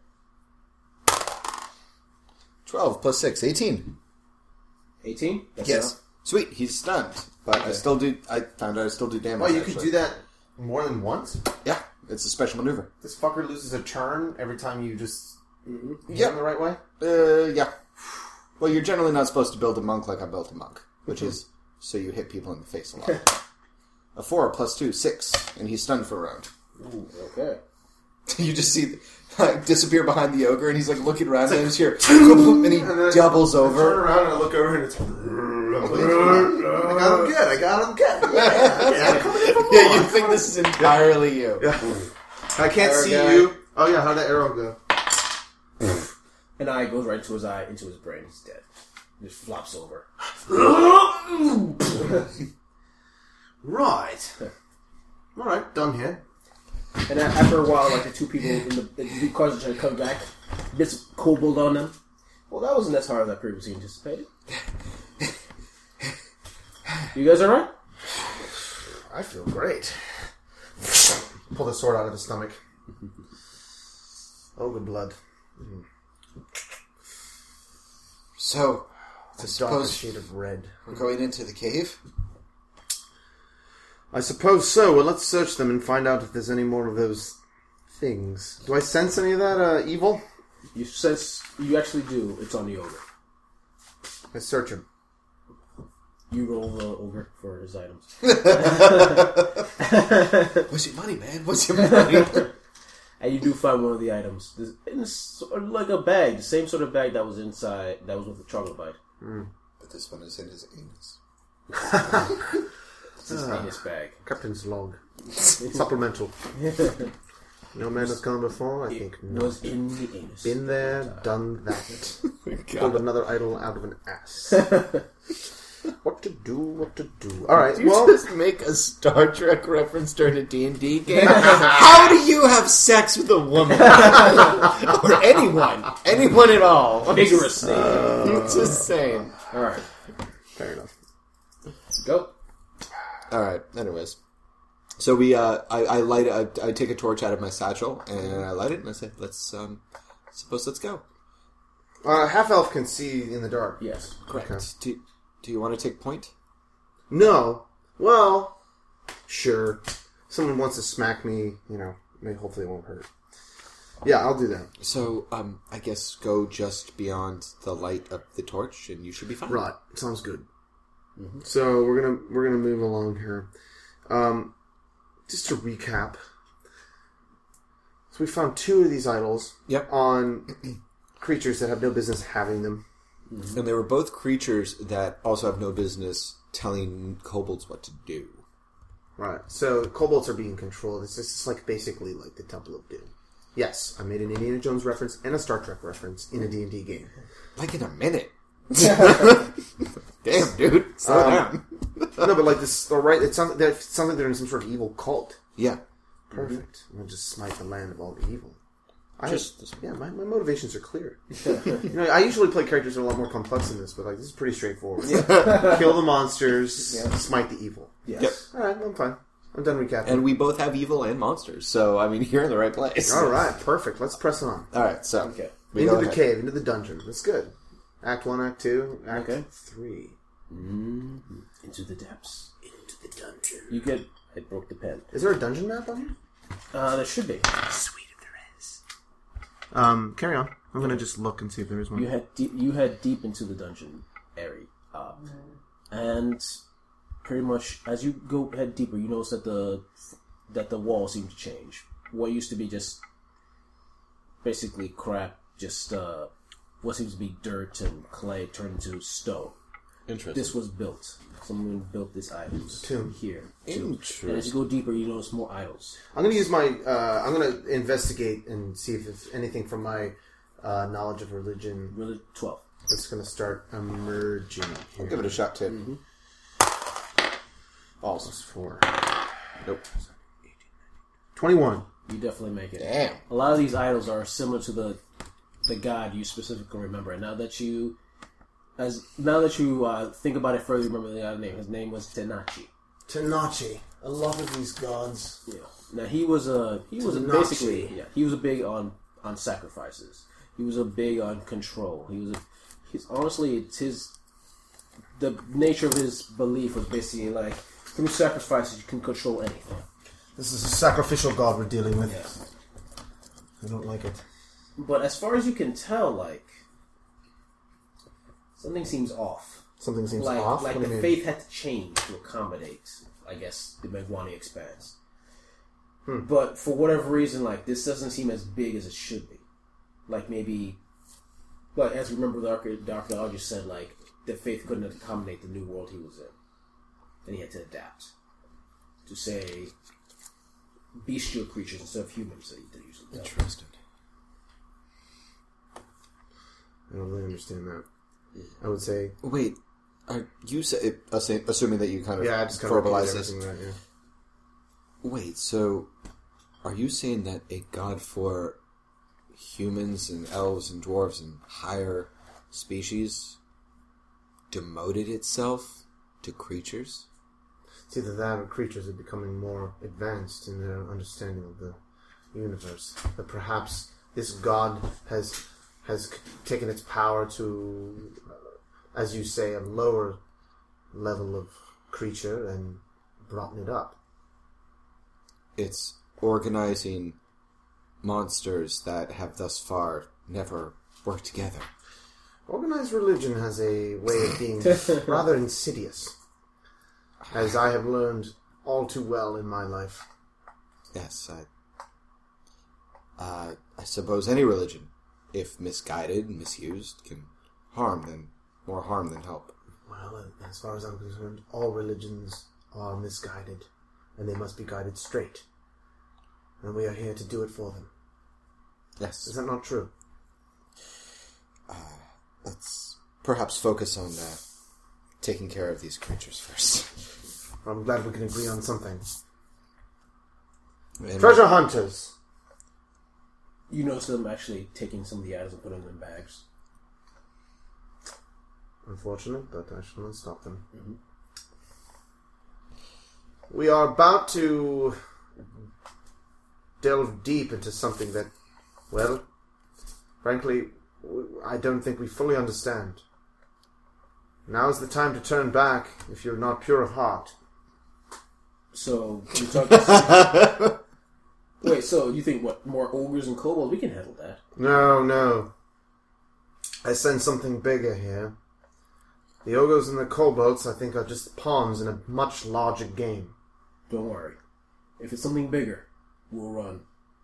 twelve plus six. eighteen. eighteen? That's Yes. enough? Sweet. He's stunned. But I still do... I found out I still do damage. Oh, you actually. could do that more than once. Yeah. It's a special maneuver. This fucker loses a turn every time you just hit Yep. him the right way. Uh, yeah. Well, you're generally not supposed to build a monk like I built a monk, which is so you hit people in the face a lot. A four plus two, six, and he's stunned for a round. Okay. You just see like, disappear behind the ogre, and he's like looking around, and he's here, and he And then doubles I turn over. around and I look over and it's. I got him good. I got him good. Yeah, yeah, I'm coming in from Yeah, more. you think this is entirely you. I can't Arrow see guy. you. Oh yeah, how'd that arrow go? An eye goes right into his eye, into his brain. He's dead. Just flops over. Right. All right, done here. And a- after a while, like the two people in the, the two cars are trying to come back, bits of kobold on them. Well, that wasn't as hard as I previously anticipated. You guys alright? I feel great. Pull the sword out of his stomach. Oh, good blood. Mm. So, I It's a darker suppose shade of red. we're going into the cave? I suppose so. Well, let's search them and find out if there's any more of those things. Do I sense any of that uh, evil? You sense... You actually do. It's on the ogre. I search him. You roll the ogre for his items. What's your money, man? What's your money? And you do find one of the items. This- It's sort of like a bag. The same sort of bag that was inside... That was with the troglodyte. But this one is in his anus. It's his anus bag. Captain's log. Supplemental. No man has gone before? I think It not. was in the anus. Been there, done that. Pulled God. another idol out of an ass. What to do, what to do. Alright, Did you well... just make a Star Trek reference during a D and D game? How do you have sex with a woman? Or anyone. Anyone at all. Vigorously. It's insane. Alright. Fair enough. Go. Alright, anyways. So we, uh, I, I light, I, I take a torch out of my satchel, and I light it, and I say, let's, um, suppose let's go. Uh, half-elf can see in the dark. Yes. Correct. Okay. Do, do you want to take point? No. Well, sure. Someone wants to smack me, you know, maybe hopefully it won't hurt. Yeah, I'll do that. So, um, I guess go just beyond the light of the torch, and you should be fine. Right. Sounds good. Mm-hmm. So we're gonna we're gonna move along here. Um, just to recap. So we found two of these idols Yep. on creatures that have no business having them. And they were both creatures that also have no business telling kobolds what to do. Right. So kobolds are being controlled. It's just like basically like the Temple of Doom. Yes, I made an Indiana Jones reference and a Star Trek reference in a D and D game. Like in a minute. Damn, dude. Slow Um, down. No, but like this, all right? It sounds it sounds like they're in some sort of evil cult. Yeah. Perfect. I'm gonna just smite the land of all the evil. I Just- just yeah, my, my motivations are clear. You know, I usually play characters that are a lot more complex than this, but like this is pretty straightforward. Kill the monsters, smite the evil. Yes. Yep. All right, I'm fine. I'm done recapping. And we both have evil and monsters, so, I mean, you're in the right place. all right, perfect. Let's press on Alright, so. Okay. We into go the ahead. cave, into the dungeon. That's good. Act one, act two, act Okay. three. Mm-hmm. Into the depths. Into the dungeon. You get... I broke the pen. Is there a dungeon map on here? Uh, there should be. Sweet if there is. Um, carry on. I'm gonna just look and see if there is one. You head deep, you head deep into the dungeon area, uh, and pretty much as you go head deeper, you notice that the that the walls seem to change. What used to be just basically crap, just uh, what seems to be dirt and clay turned into stone. Interesting. This was built. Someone built this items Tomb. here. Too. Interesting. And as you go deeper, you notice more idols. I'm gonna use my. Uh, I'm gonna investigate and see if, if anything from my uh, knowledge of religion Really, twelve. is gonna start emerging. I'll give it a shot, too. Mm-hmm. Balls. Plus four. Nope. Twenty-one. You definitely make it. Damn. A lot of these idols are similar to the the god you specifically remember. And now that you, as now that you uh, think about it further, you remember the other name. His name was Tenachi. Tenachi. I love of these gods. Yeah. Now he was a he was a Tenachi. basically yeah he was a big on on sacrifices. He was a big on control. He was a, he's honestly it's his the nature of his belief was basically like through sacrifices you can control anything. This is a sacrificial god we're dealing with. Yeah. I don't like it. But as far as you can tell, like something seems off. Something seems Like off. like What do the you mean? faith had to change to accommodate, I guess, the Megwani expanse. Hmm. But for whatever reason, like this doesn't seem as big as it should be. Like maybe, but as we remember, the, arche- the archaeologist said like the faith couldn't accommodate the new world he was in, and he had to adapt to say bestial creatures instead of humans that he did usually. dealt with. Interesting. I don't really understand that. I would say. Wait, are you say, assu- assuming that you kind of Yeah, I just kind of verbalize this? everything right, yeah. Wait, so are you saying that a god for humans and elves and dwarves and higher species demoted itself to creatures? It's either that or creatures are becoming more advanced in their understanding of the universe. That perhaps this god has has c- taken its power to, uh, as you say, a lower level of creature and brought it up. It's organizing monsters that have thus far never worked together. Organized religion has a way of being rather insidious, as I have learned all too well in my life. Yes, I... Uh, I suppose any religion, if misguided and misused, can harm them, more harm than help. Well, as far as I'm concerned, all religions are misguided, and they must be guided straight. And we are here to do it for them. Yes. Is that not true? Uh, let's perhaps focus on uh, taking care of these creatures first. Well, I'm glad we can agree on something. And Treasure hunters! You notice them actually taking some of the items and putting them in bags. Unfortunate, but I shall not stop them. Mm-hmm. We are about to delve deep into something that, well, frankly, I don't think we fully understand. Now is the time to turn back if you're not pure of heart. So, you're talking... Wait, so you think, what, more ogres and kobolds? We can handle that. No, no. I sense something bigger here. The ogres and the kobolds, I think, are just pawns in a much larger game. Don't worry. If it's something bigger, we'll run.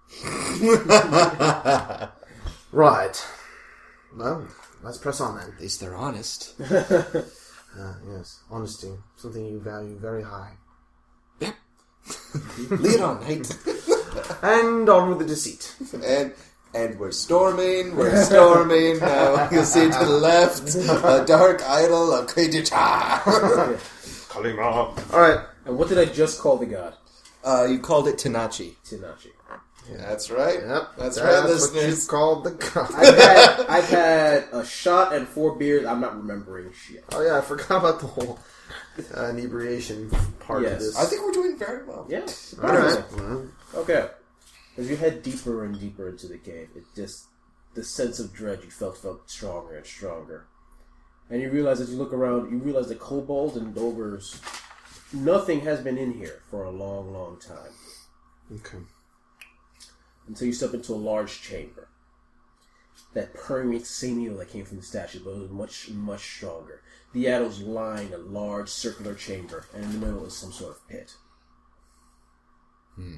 Right. Well, let's press on then. At least they're honest. Ah, yes. Honesty. Something you value very high. Yep. Lead on, knight. And on with the deceit. And and we're storming, we're storming. Now you'll see to the left a dark idol of Kaidicha. Kalima. Alright. And what did I just call the god? Uh, you called it Tanachi. Tinachi. That's right. Yep. That's, That's right, what listeners. you called the god. I've had, I've had a shot and four beers. I'm not remembering shit. Oh yeah, I forgot about the whole uh, inebriation part Yes. of this. I think we're doing very well. Yeah. Alright. Well, Okay. As you head deeper and deeper into the cave, it just, the sense of dread you felt felt stronger and stronger. And you realize as you look around, you realize that kobolds and ogres, nothing has been in here for a long, long time. okay. Until you step into a large chamber that permeates the same evil that came from the statue, but it was much, much stronger. The adults line a large circular chamber, and in the middle is some sort of pit. Hmm.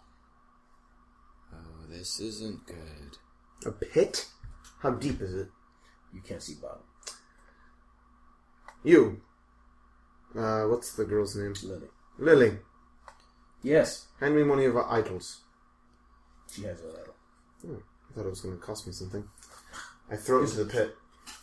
Oh, this isn't good. A pit? How deep is it? You can't see bottom. You. Uh, what's the girl's name? Lily. Lily. Yes, Hand me one of your idols. she has a idol. Oh, I thought it was going to cost me something. I throw it into the pit.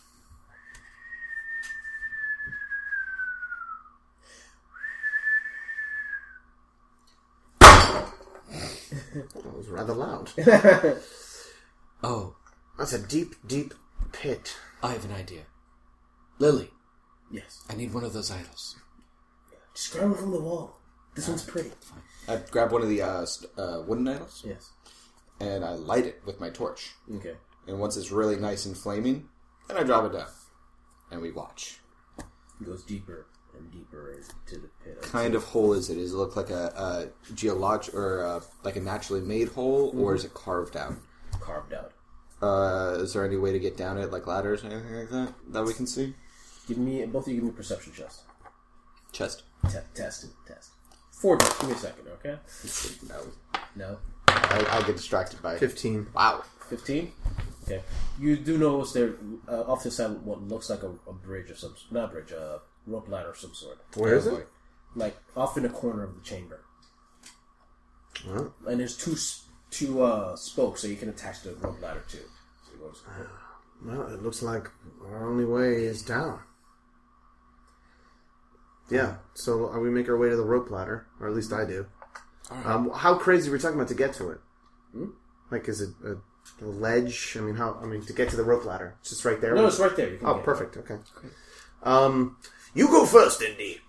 That was rather loud. Oh, That's a deep, deep pit. I have an idea. Lily, Yes. I need one of those idols. Just grab it from the wall. This one's pretty. I grab one of the uh, st- uh, wooden idols, Yes. and I light it with my torch. Okay. And once it's really nice and flaming, then I drop it down. And we watch. It goes deeper and deeper into the pit. Kind of hole is it? Does it look like a, a geolog or uh like a naturally made hole, or is it carved out? Carved out. Uh, is there any way to get down it, like ladders or anything like that, that we can see? Give me, both of you give me a perception chest. Chest. Te- test it. Test. Four dice. Give me a second, okay? No. No. I, I get distracted by it. Fifteen. Wow. Fifteen? Okay. You do notice there, uh, off the side, what looks like a, a bridge of some, not a bridge, a rope ladder of some sort. Where is it? Like, like off in the corner of the chamber. Well, And there's two s- two uh, spokes, so you can attach the rope ladder to. So it goes- well, it looks like our only way is down. Yeah, so uh, we make our way to the rope ladder, or at least I do. Um, how crazy are we talking about to get to it? Hmm? Like, is it a, a ledge? I mean, how? I mean, to get to the rope ladder, it's just right there. No, it's right there. You can Oh, get it. perfect. Okay. Um, You go first, Indy.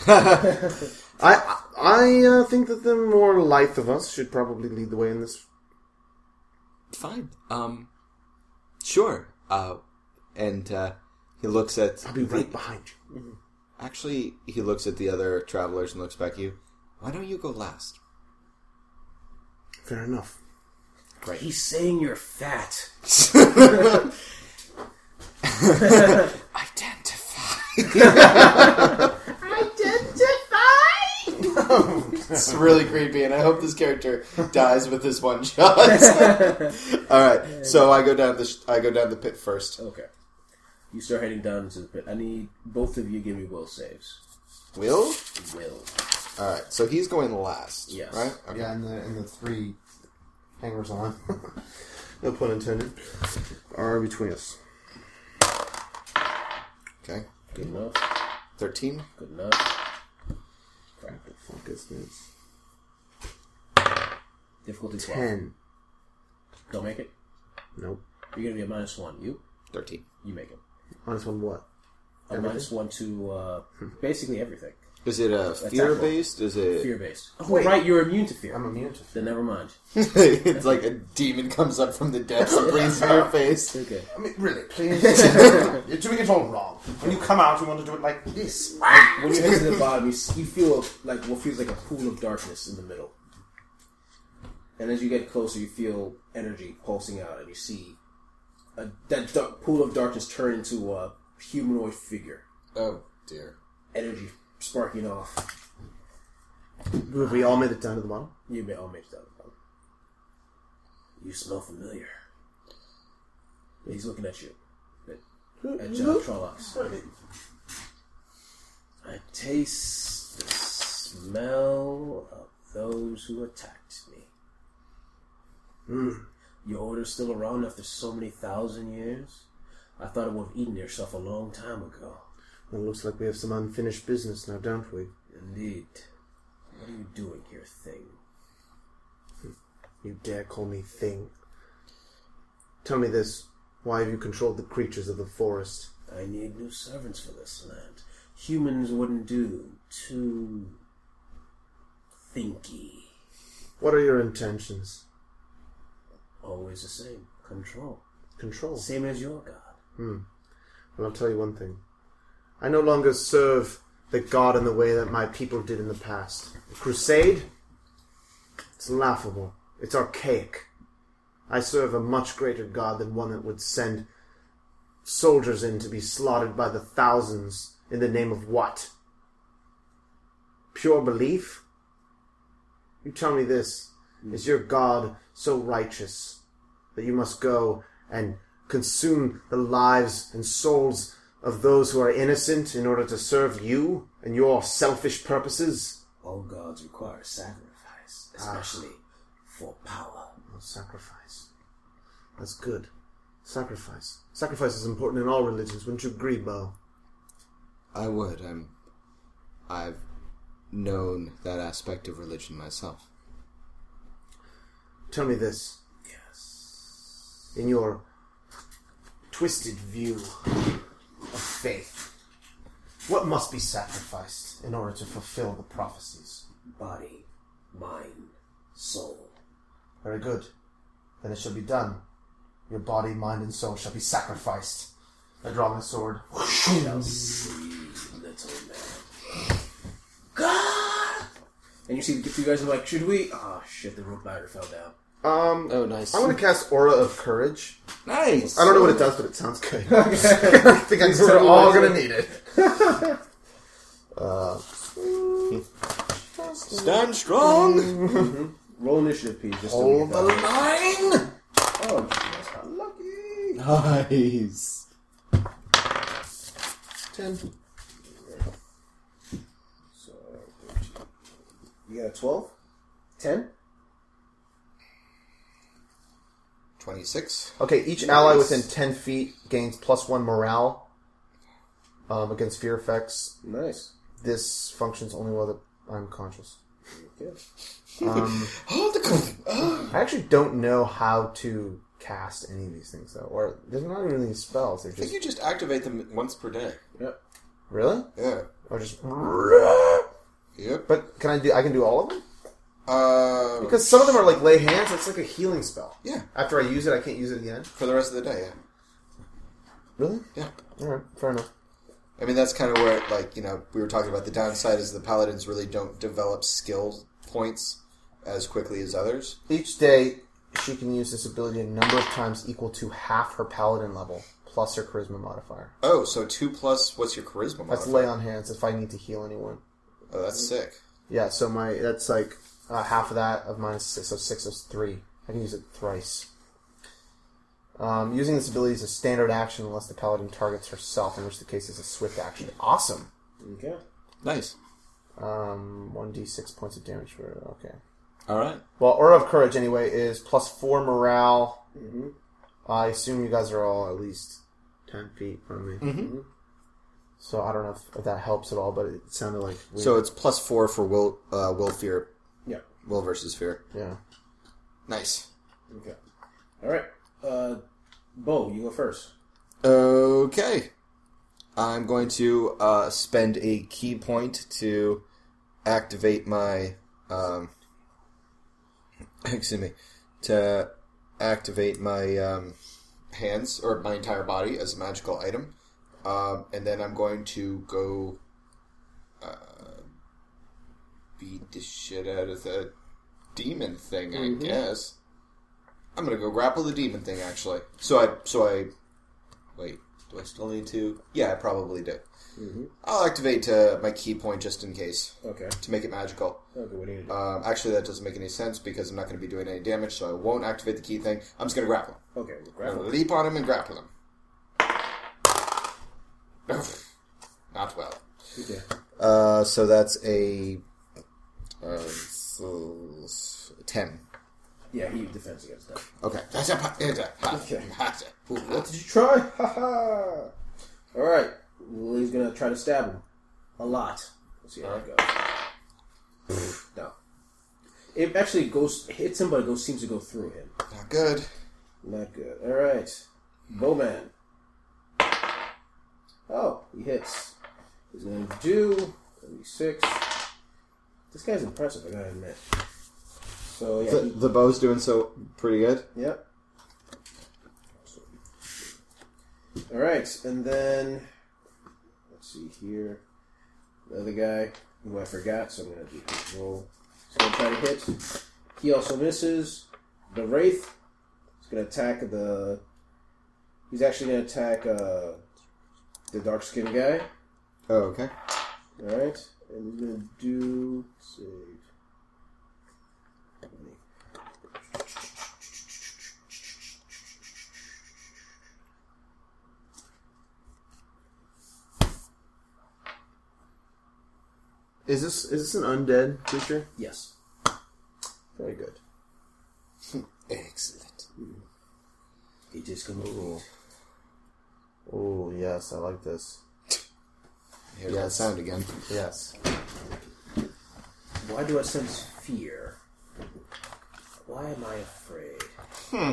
I I uh, think that the more lithe of us should probably lead the way in this. Fine. Um, sure. Uh, and uh, he looks at... I'll be right behind you. Mm-hmm. Actually, he looks at the other travelers and looks back at you. Why don't you go last? Fair enough. Great. He's saying you're fat. Identify. It's really creepy, and I hope this character dies with this one shot. All right, so I go down the sh- I go down the pit first. Okay. You start heading down into the pit. I need both of you give me will saves. Will? Will. All right, so he's going last. Yes. Right. Okay. Yeah, and the and the three hangers on, no pun intended, are between us. Okay. Good enough. Thirteen. Good enough. What the fuck is this? Difficulty twelve. Ten. Don't make it. Nope. You're gonna be a minus one. You? Thirteen. You make it. Minus one what? A Everything? minus one to uh, basically everything. Is it a Attack fear roll. based? Is it? Fear based. Oh, Wait. right. You're immune to fear. I'm immune to fear. Then never mind. It's like a demon comes up from the depths and breathes in your face. Okay. I mean, really, please. You're doing it all wrong. When you come out, you want to do it like this. When you head to the bottom, you, s- you feel like what feels like a pool of darkness in the middle. And as you get closer, you feel energy pulsing out, and you see a, that dark pool of darkness turn into a humanoid figure. Oh dear. Energy sparking off. Have we all made it down to the bottom? You may all make it down the bottom. You smell familiar. He's looking at you. At, at John Trollocs. I taste the smell of those who attacked me. Mm. Your order's still around after so many thousand years? I thought it would have eaten yourself a long time ago. Well, it looks like we have some unfinished business now, don't we? Indeed. What are you doing here, thing? You dare call me thing? Tell me this. Why have you controlled the creatures of the forest? I need new servants for this land. Humans wouldn't do. Too thinky. What are your intentions? Always the same. Control. Control. Same as your god. Hmm. Well, I'll tell you one thing. I no longer serve the god in the way that my people did in the past. The crusade? It's laughable. It's archaic. I serve a much greater god than one that would send soldiers in to be slaughtered by the thousands in the name of what? Pure belief? You tell me this. Is your god so righteous that you must go and consume the lives and souls of those who are innocent in order to serve you and your selfish purposes? All gods require sacrifice, especially for power. Well, sacrifice. That's good. Sacrifice. Sacrifice is important in all religions. Wouldn't you agree, Bo? I would. I'm. I've known that aspect of religion myself. Tell me this. Yes. In your twisted view of faith, what must be sacrificed in order to fulfill the prophecies? Body, mind, soul. Very good. Then it shall be done. Your body, mind, and soul shall be sacrificed. I draw my sword. Shall see, little man. God! And you see the two guys are like, should we? Oh shit, the rope ladder fell down. Um, Oh, nice. I'm going to cast Aura of Courage. Nice. I don't know what it does, but it sounds good. I think I we're all going to need it. uh, Stand strong. Roll initiative, Pete. Just Hold to the get that. line. Oh, that's not lucky. Nice. ten. So, you got a twelve? ten? Twenty-six. Okay, each ally within ten feet gains plus one morale um, against fear effects. Nice. This functions only while the, I'm conscious. Okay. Um, Hold the coin. Oh. I actually don't know how to cast any of these things, though. Or there's not really any spells. They're I think just you just activate them once per day. Yep. Really? Yeah. Or just... Yep. But can I do... I can do all of them? Uh, Because some of them are like lay hands. It's like a healing spell. Yeah. After I use it, I can't use it again. For the rest of the day, yeah. Really? Yeah. Alright, fair enough. I mean, that's kind of where, like, you know, we were talking about the downside is the paladins really don't develop skill points as quickly as others. Each day, she can use this ability a number of times equal to half her paladin level, plus her charisma modifier. Oh, so two plus, what's your charisma modifier? That's lay on hands if I need to heal anyone. Oh, that's sick. Yeah, so my that's like uh, half of that of mine is six, so six is three. I can use it thrice. Um, using this ability is a standard action unless the paladin targets herself, in which the case is a swift action. Awesome. Okay. Nice. Um, one d six points of damage for it. Okay. All right. Well, Aura of Courage, anyway, is plus four morale. Mm-hmm. I assume you guys are all at least ten feet from me. Mm-hmm. So I don't know if, if that helps at all, but it sounded like... weird. So it's plus four for will, uh, will fear. Yeah. Will versus fear. Yeah. Nice. Okay. All right. Uh, Bo, you go first. Okay. I'm going to uh, spend a key point to activate my... Um, excuse me. To activate my um, hands, or my entire body as a magical item. Um, and then I'm going to go uh, beat the shit out of the demon thing, I Mm-hmm. guess. I'm gonna go grapple the demon thing, actually. So I, so I, wait, do I still need to? Yeah, I probably do. Mm-hmm. I'll activate uh, my key point just in case, Okay. to make it magical. Okay, what do you do? Um, actually, that doesn't make any sense because I'm not going to be doing any damage, so I won't activate the key thing. I'm just going to grapple him. okay, we'll I'm grab going it. to leap on him and grapple him. Not well. Okay. Uh, so that's a uh, so, ten. Yeah, he defends against that. Okay. That's a Okay. That's a What did you try? Ha ha! Alright. Lily's gonna try to stab him. A lot. Let's see how it goes. No. It actually goes, hits him, but it goes, seems to go through him. Not good. Not good. Alright. Bowman. Oh, he hits. He's gonna do thirty-six. This guy's impressive, I gotta admit. So, yeah. The, He, the bow's doing so pretty good. yep. Alright, and then let's see here. The other guy who I forgot, so I'm gonna do his roll. He's gonna try to hit. He also misses. The Wraith is gonna attack the he's actually gonna attack uh, the dark skinned guy. Oh, okay. Alright. And he's gonna do save. Is this is this an undead creature? Yes. Very good. Excellent. It is complete. Oh, yes, I like this. Here's that sound again. Yes. Why do I sense fear? Why am I afraid? Hmm.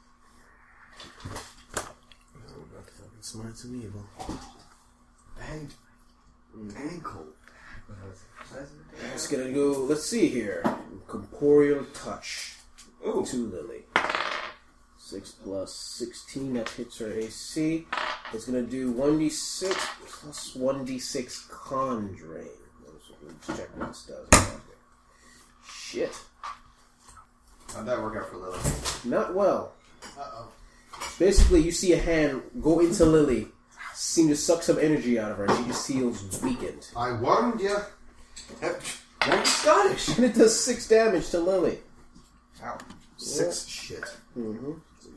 Smart some evil. And ankle. It's gonna go, let's see here. Corporeal touch. Ooh. To Lily. six plus sixteen, that hits her A C. It's gonna do one d six plus one d six conjuring. Let's check what this does. Shit. How'd that work out for Lily? Not well. Uh-oh. Basically, you see a hand go into Lily, seem to suck some energy out of her, and she just feels weakened. I warned you. You're Scottish! And it does six damage to Lily. Ow. Six shit. Mm-hmm.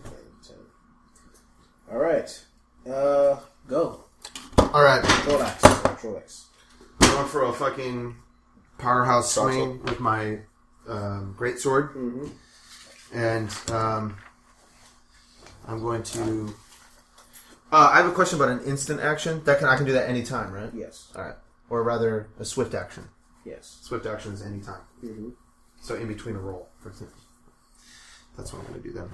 Alright. Uh, go. Alright, Trollax. Trollax. I'm going for a fucking powerhouse Shot swing with my um, greatsword. Mm-hmm. And um, I'm going to... Uh, I have a question about an instant action. That can I can do that anytime, right? Yes. Alright. Or rather, a swift action. Yes. Swift action is anytime. Mm-hmm. So in between a roll, for example. That's what I'm going to do then.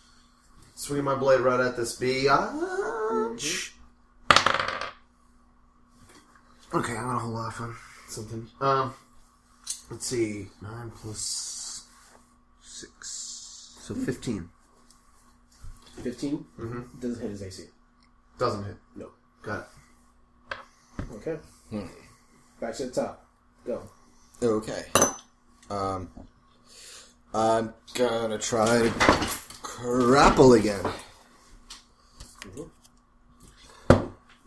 Swing my blade right at this biatch. Okay, I'm gonna hold off on something. Um, let's see. Nine plus six, so fifteen. Fifteen. Mm-hmm. Doesn't hit his A C. Doesn't hit. No. Got it. Okay. Hmm. Back to the top. Go. Okay. Um, I'm gonna try to grapple again. Mm-hmm.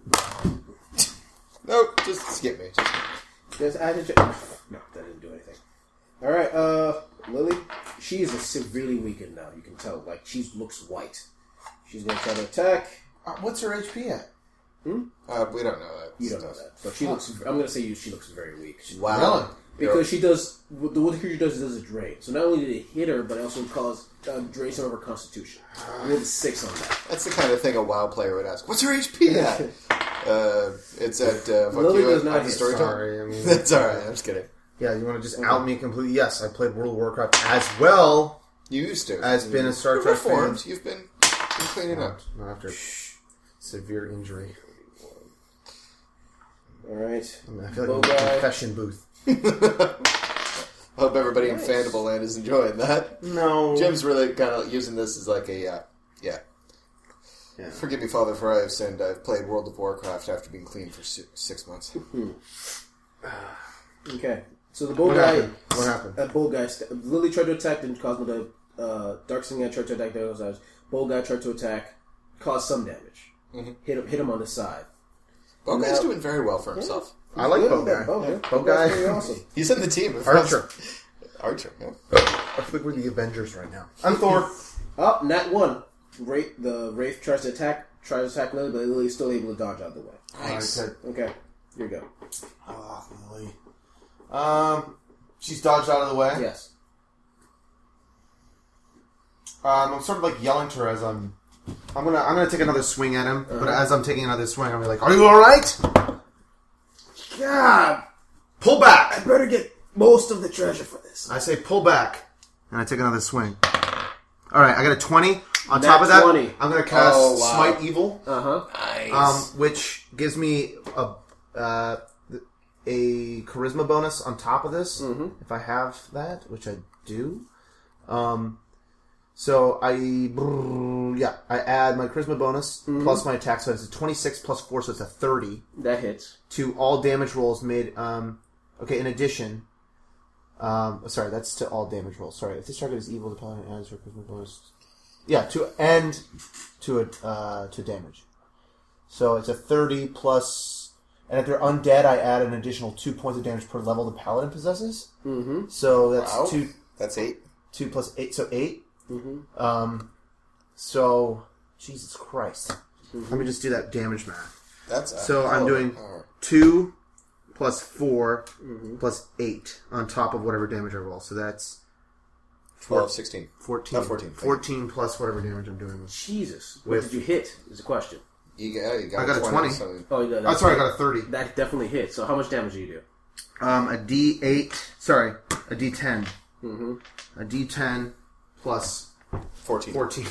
Nope, just skip me. Just Just added. No, that didn't do anything. All right, uh, Lily. She is severely weakened now. You can tell. Like she looks white. She's gonna try to attack. Uh, what's her H P at? Hmm? Uh, we don't know that. You don't know that, but she looks. I'm gonna say you. She looks very weak. She, Wow. Really? Because she does, the what the creature does is does a drain. So not only did it hit her, but it also caused uh, drain some of her constitution. I rolled a six on that. That's the kind of thing a WoW player would ask. What's her H P at? uh, it's at uh, fuck Lily you does at- not at the hit. story time. Sorry, I mean... That's alright, I'm just kidding. Yeah, you want to just out me completely? Yes, I played World of Warcraft as well You used to. as been a Star You've Trek fan. reformed. You've been, been cleaning up. Not after severe injury. Alright. I mean, I feel like I'm in a Bowguy. confession booth. I hope everybody Nice. in Fandible Land is enjoying that. No. Jim's really kind of using this as like a, uh, yeah. Yeah. Forgive me, Father, for I have sinned. I've played World of Warcraft after being clean for si- six months. Okay. So the bull What guy. happened? What happened? That bull guy. St- Lily tried to attack, didn't cause the uh, Dark Skin guy tried to attack the other side. Bull guy tried to attack, caused some damage. Mm-hmm. Hit him, hit him on the side. Bogey's Now- doing very well for himself. I like Good, Bowguy. Bowguy. Bowguy. Bowguy's pretty awesome. He's in the team. Archer. Archer, yeah. I feel like we're the Avengers right now. I'm Thor. Up, oh, nat one. Wraith, the Wraith tries to attack, tries to attack Lily, but Lily's still able to dodge out of the way. Nice. Alright, Okay, here you go. oh, Lily. Um, she's dodged out of the way. Yes. Um, I'm sort of like yelling to her as I'm. I'm gonna. I'm gonna take another swing at him. But as I'm taking another swing, I'm gonna be like, "Are you all right? God, Pull back!" I better get most of the treasure for this. I say, "Pull back," and I take another swing. All right, I got a twenty. On Nat top of that, twenty. I'm gonna cast Oh, wow. Smite Evil, Uh huh. Nice. um, which gives me a uh, a charisma bonus on top of this Mm-hmm. if I have that, which I do. Um, so I yeah I add my charisma bonus Mm-hmm. plus my attack, so it's a twenty-six plus four, so it's a thirty That hits. to all damage rolls made. Um, okay, in addition, um, sorry, that's to all damage rolls. Sorry, if this target is evil, the paladin adds her charisma bonus. Yeah, to and to a uh, to damage. So it's a thirty plus, and if they're undead, I add an additional two points of damage per level the paladin possesses. Mm-hmm. So that's Wow. two That's eight. two plus eight, so eight. Mm-hmm. Um, so Jesus Christ, let me just do that damage math. That's a So hell I'm of a doing power. two plus four Mm-hmm. plus eight on top of whatever damage I roll. So that's twelve, sixteen. fourteen. Not fourteen. fourteen plus whatever damage I'm doing. Jesus. What With- did you hit? Is the question. You got, you got, I got a twenty. so- Oh, yeah, Oh, sorry, I got a thirty. That definitely hit. So how much damage do you do? Um, a D eight. Sorry, a D ten. Mm-hmm. A D ten plus fourteen. fourteen.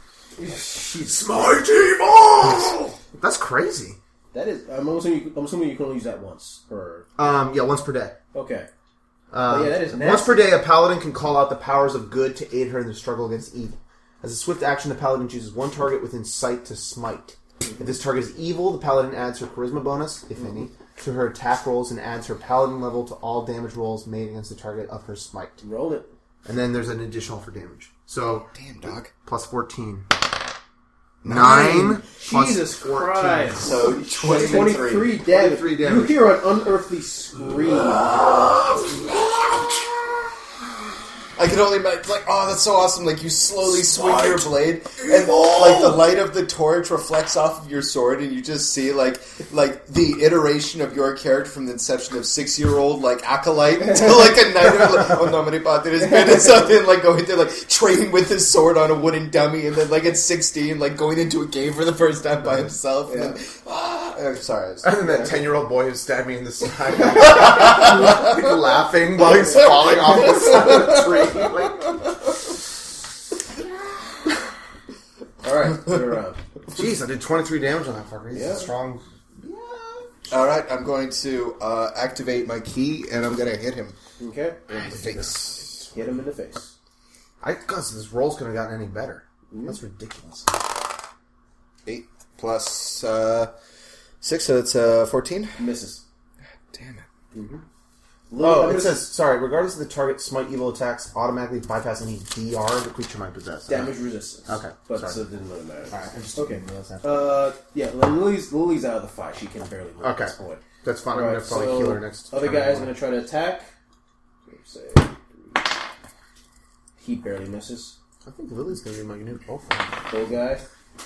Smite Evil! That's crazy. That is. I'm assuming. You, I'm assuming you can only use that once per. Um, yeah, once per day. Okay. Um, Oh, yeah, that is once nasty. per day, a paladin can call out the powers of good to aid her in the struggle against evil. As a swift action, the paladin chooses one target within sight to smite. If this target is evil, the paladin adds her charisma bonus, if any, to her attack rolls and adds her paladin level to all damage rolls made against the target of her smite. Roll it. And then there's an additional for damage. So, Damn, dog. plus fourteen. Nine. plus Jesus fourteen. Christ. So twenty-three. Twenty-three damage. twenty-three You damage. hear an unearthly scream. I can only imagine, like, oh, that's so awesome. Like, you slowly swing your blade, and, like, the light of the torch reflects off of your sword, and you just see, like, like the iteration of your character from the inception of six-year-old, like, acolyte to, like, a knight of, like, oh, no, many thought that has been and something, like, going to, like, training with his sword on a wooden dummy, and then, like, at sixteen, like, going into a game for the first time by himself, and then, ah, I'm sorry. I was- And then that ten-year-old boy who stabbed me in the side, like, laughing while he's falling off the side of the tree. Like, All right, you're around. jeez, I did twenty-three damage on that fucker. He's Yeah. a strong. All right, I'm going to uh, activate my key, and I'm going to hit him Okay. in the face. Hit him in the face. I guess this roll's couldn't have gotten any better. That's ridiculous. Eight plus uh, six, so that's uh, fourteen. Misses. Damn it. Oh, it says, sorry, regardless of the target, smite evil attacks automatically bypass any D R the creature might possess. Damage resistance. Okay, But sorry. so it didn't really matter. Alright, I just Okay. didn't realize that. Uh, yeah, Lily's, Lily's out of the fight. She can barely move Okay. at this point. That's fine. I'm Alright, going to probably so heal her next other turn guy's anyway. going to try to attack. Say, three. He barely misses. I think Lily's going to be my new profile. Bull guy.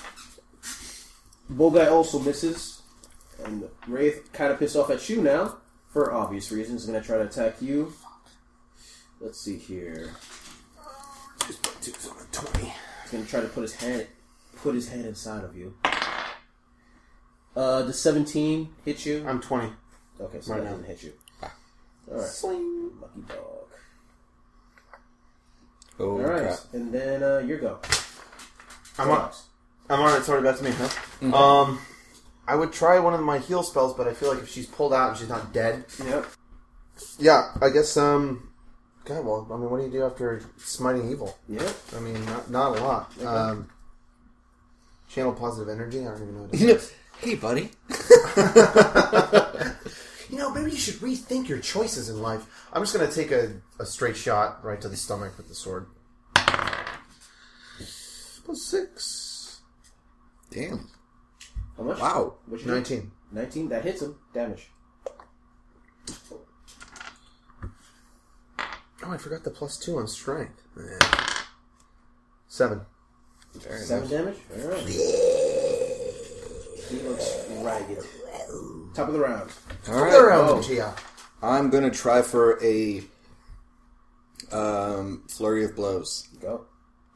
Bull guy also misses. And Wraith kind of pissed off at you now. For obvious reasons. He's going to try to attack you. Let's see here. Just put twos on a twenty. He's going to try to put his hand put his head inside of you. Uh, does seventeen hit you? I'm twenty. Okay, so Right that now. didn't hit you. Alright. Sling. Lucky dog. Oh, Alright, crap. and then uh, your go. I'm on, I'm on it. It's already back to me, huh? Um, I would try one of my heal spells, but I feel like if she's pulled out and she's not dead. Yep. Yeah, I guess, um... God, well, I mean, what do you do after smiting evil? Yep. I mean, not, not a lot. Um, channel positive energy? I don't even know what it You know, is. hey, buddy. You know, maybe you should rethink your choices in life. I'm just going to take a, a straight shot right to the stomach with the sword. Plus six. Damn. How much? Wow. What you do? nineteen. nineteen? That hits him. Damage. Oh, I forgot the plus two on strength. Eh. Seven. Very Seven nice. damage? Alright. He looks ragged. Top of the round. All right. Go around, oh, Gia. I'm going to try for a um, flurry of blows. Go.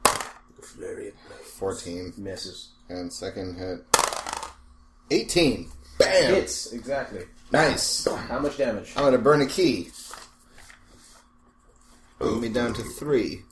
fourteen. Misses. And second hit. eighteen. Bam! Hits, exactly. Nice. How much damage? I'm going to burn a key. Bring me down to three.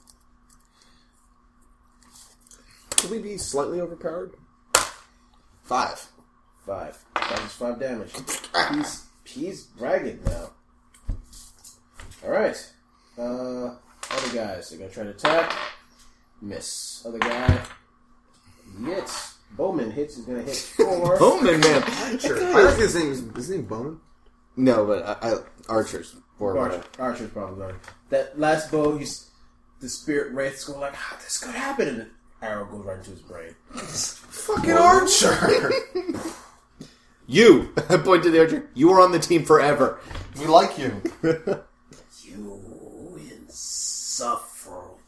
Could we be slightly overpowered? Five. Five. That is five damage. He's, he's ragged now. Alright. Uh, other guys. They're going to try to attack. Miss. Other guy. Hits. Bowman hits. He's going to hit four. Bowman, man. Sure. I think his name is his name Bowman. No, but I, I, archers. Or Archer, Archer's probably better. That last bow, he's the spirit wraith's going like, how this could happen? And the arrow goes right into his brain. Fucking Archer! You! I point to the archer. You are on the team forever. We like you. You insufferable.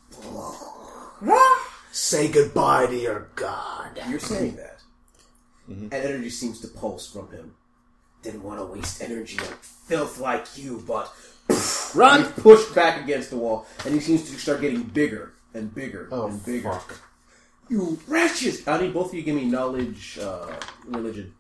Say goodbye to your god. You're saying that. And energy seems to pulse from him. Didn't want to waste energy on filth like you, but Run! he's pushed back against the wall, and he seems to start getting bigger and bigger Oh, and bigger. fuck. You wretches! I need both of you to give me knowledge, uh, religion.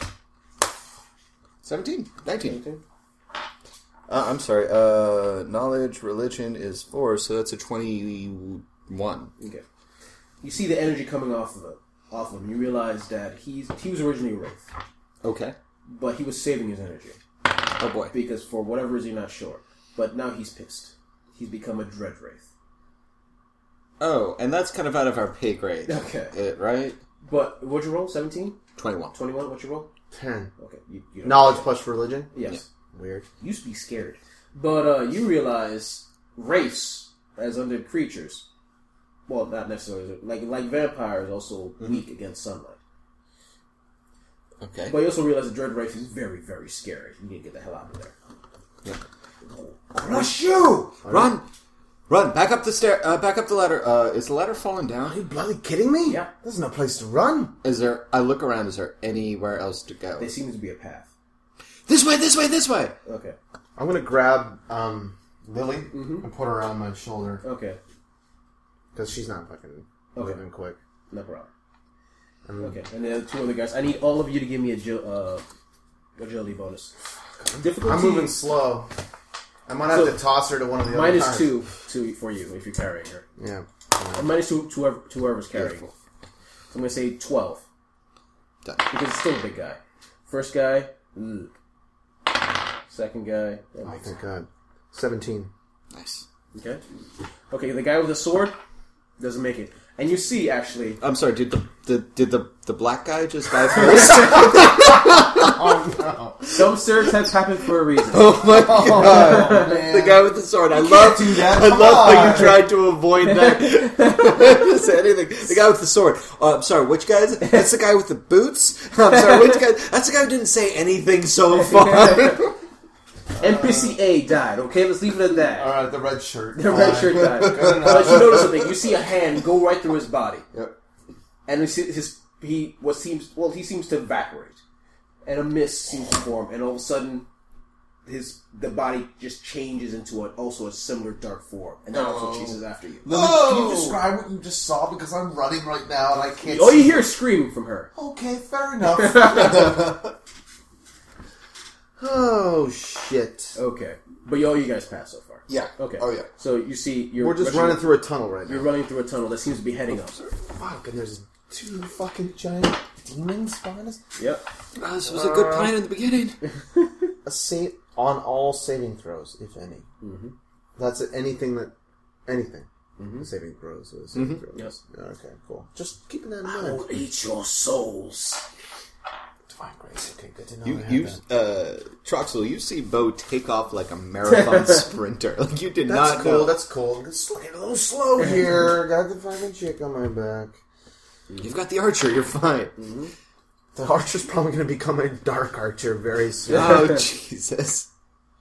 seventeen. nineteen. Uh, I'm sorry. Uh, knowledge, religion is four, so that's a twenty-one. Okay. You see the energy coming off of it, off of him. You realize that he's he was originally a wraith, Okay. but he was saving his energy Oh boy. because for whatever reason, you're not sure. But now he's pissed. He's become a dread wraith. Oh, and that's kind of out of our pay grade. Okay. It, right? But what'd you roll? Seventeen, twenty-one. twenty-one. What'd you roll? Ten. Okay. You, you don't Knowledge plus religion? Yes. Weird. You used to be scared, but uh, you realize wraiths as undead creatures. Well, not necessarily like like vampires, also weak against sunlight. Okay. But you also realize the dread wraith is very, very scary. You need to get the hell out of there. Yeah. Crush you! Run! Run! Back up the stair. Uh, back up the ladder. Uh, is the ladder falling Are down? you bloody kidding me? Yeah. There's no place to run. Is there? I look around. Is there anywhere else to go? There seems to be a path. This way! This way! This way! Okay. I'm gonna grab um, Lily and put her on my shoulder Okay. because she's not fucking Okay. moving quick. No problem. I'm, Okay. And the two other guys. I need all of you to give me a agil- uh, agility bonus. Difficulty. I'm moving slow. I might have So, to toss her to one of the other minus guys. two to for you if you're carrying her. Yeah. Or minus two to whoever, to whoever's carrying. Beautiful. So I'm gonna say twelve Done. because it's still a big guy. First guy Mm. Second guy. That Oh, makes thank God. Seventeen. Nice. Okay. Okay, the guy with the sword doesn't make it. And you see, actually... I'm sorry, did the, the did the, the black guy just die first? Oh, no. Some stereotypes happen for a reason. Oh my god. The guy with the sword. I love do that. I Come love how on. you tried to avoid that. Say anything. The guy with the sword. Uh, I'm sorry, which guy is it? That's the guy with the boots? I'm sorry, which guy? That's the guy who didn't say anything so far. N P C A died, okay? Let's leave it at that. Alright, the red shirt. The red shirt died. But you notice something. You see a hand go right through his body. Yep. And you see his, he, what seems, well, he seems to evaporate. And a mist seems to form. And all of a sudden, his, the body just changes into a, also a similar dark form. And that also chases after you. Lily, can you describe what you just saw? Because I'm running right now and I can't All see. you hear is screaming from her. Okay, fair enough. Oh, shit. Okay. But all you guys passed so far. Yeah. Okay. Oh yeah. So you see, you're We're just rushing- running through a tunnel right You're now. running through a tunnel that seems to be heading up. Fuck, and there's two fucking giant demons behind us. Yep. Oh, this was a good plan in the beginning. A sa- on all saving throws, if any. Mm-hmm. That's anything that... Anything. Mm-hmm. Saving throws. So saving Mhm. throws. Yes. Okay, cool. Just keeping that in I mind. will eat your souls. Divine grace. Okay, good to know. You, I have you, that. uh, Troxel, you see Bo take off like a marathon sprinter. Like you did That's not cool, know. that's cool. It's getting a little slow here. Got the fucking chick on my back. You've got the archer. You're fine. Mm-hmm. The archer's probably going to become a dark archer very soon. Oh Jesus!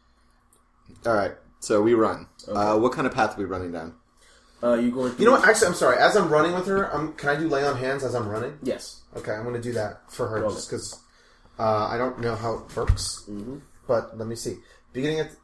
All right, so we run. Uh, what kind of path are we running down? Uh, you going? You know what? Actually, I'm sorry. As I'm running with her, um, can I do lay on hands as I'm running? Yes. Okay, I'm going to do that for her Roll just it. because uh, I don't know how it works. Mm-hmm. But let me see. Beginning at...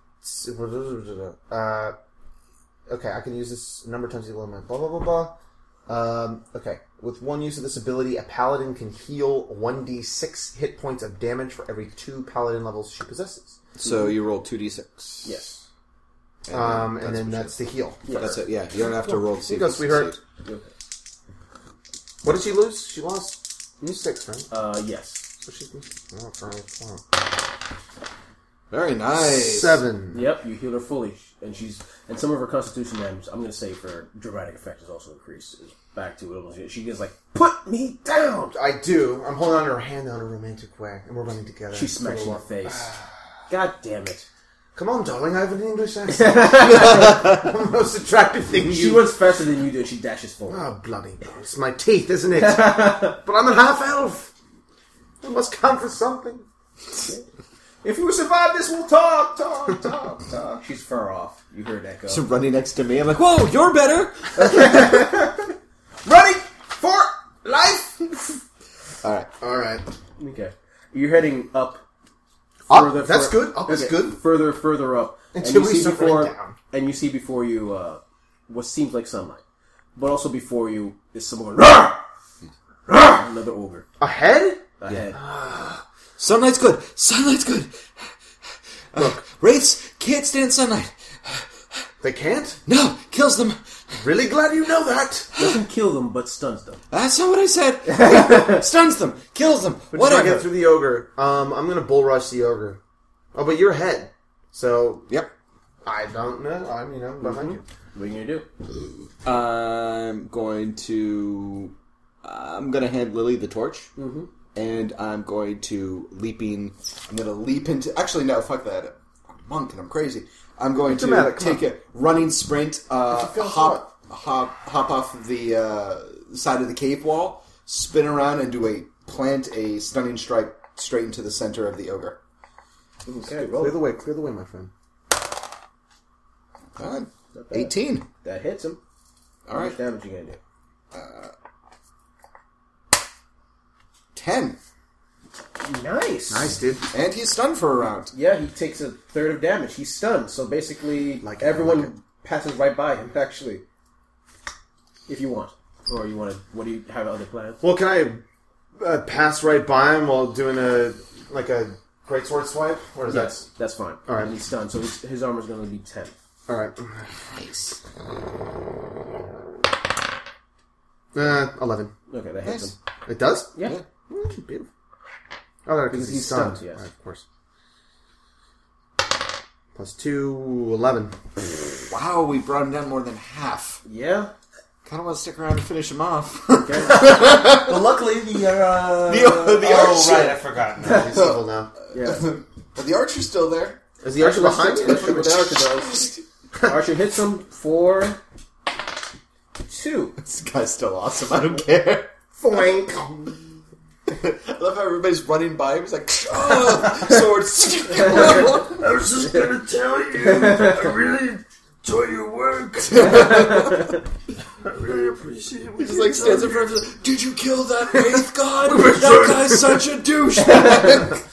Uh, okay, I can use this number times equal to my blah, blah, blah, blah. Um, okay. With one use of this ability, a paladin can heal one d six hit points of damage for every two paladin levels she possesses. So you roll two d six. Yes. And Um, and that's then what that's the heal. Yeah. That's it. Yeah, you don't have to roll to see. Here you if go, sweetheart. Okay. What did she lose? She lost six, right? Uh, yes. So she's... Oh, oh, Very nice. Seven. Yep. You heal her fully, and she's and some of her Constitution damage. I'm going to say for dramatic effect is also increased. Is back to it. She gets like, put me down. I do. I'm holding on to her hand in a romantic way, and we're running together. She smacks you in the face. God damn it. Come on, darling, I have an English accent. I'm the most attractive thing you... She runs faster than you do, and she dashes forward. Oh, bloody hell. It's my teeth, isn't it? But I'm a half-elf. I must count for something. If you survive this, we'll talk, talk, talk, talk. She's far off. You heard echo. So running next to me, I'm like, whoa, you're better. Running for life. All right. All right. Okay, you're heading up. Up? That's fur- good. Up is okay, good. Further, further up, Until and you we see start before, running down. and you see before you uh, what seems like sunlight, but also before you is someone going, "Rah! Rah!" Another ogre Ahead? ahead. Sunlight's good. Sunlight's good. Look, wraiths can't stand sunlight. They can't? No, kills them. Really glad you know that. Doesn't kill them, but stuns them. That's not what I said. Stuns them, kills them, But just whatever. get through the ogre. Um, I'm going to bull rush the ogre. Oh, but you're ahead. So, Yep. I don't know. I mean, I'm behind you. What are you gonna do? I'm going to. I'm going to hand Lily the torch, Mm-hmm. and I'm going to leaping. I'm going to leap into. Actually, no, fuck that. I'm a monk and I'm crazy. I'm going to dramatic, come take a running sprint, uh, It's a film hop, hop, hop off the uh, side of the cave wall, spin around, and do a plant a stunning strike straight into the center of the ogre. Okay, roll. Clear the way. Clear the way, my friend. God, Not bad. eighteen. That hits him. All How right, much damage you gonna do? ten. Nice. Nice, dude. And he's stunned for a round. Yeah, he takes a third of damage. He's stunned, so basically Like it, everyone like it. passes right by him, actually. If you want. Or you want to... What do you have other plans? Well, can I uh, pass right by him while doing a, like a greatsword swipe? Or is Yes, that's fine. All right. And he's stunned, so his, his armor's going to be ten. that... Alright. Nice. Uh, eleven. Okay, that hits Nice. him. It does? Yeah. Yeah. Mm, beautiful. Oh, no, Because because he's he's stunned. stunned, yes. Right, of course. Plus two, eleven. Wow, we brought him down more than half. Yeah. Kind of want to stick around and finish him off. Okay. But luckily, the uh, The- the oh archer. right, I forgot. No. He's evil now. Yeah. But the archer's still there. Is the archer behind Let's you? see what the Archer does. Archer hits him for two. This guy's still awesome. I don't care. Foink. I love how everybody's running by him. He's like, oh, swords. I was just gonna tell you, I really enjoy your work. I really appreciate it. He just like stands in front of him. Did you kill that wraith god? That guy's such a douchebag.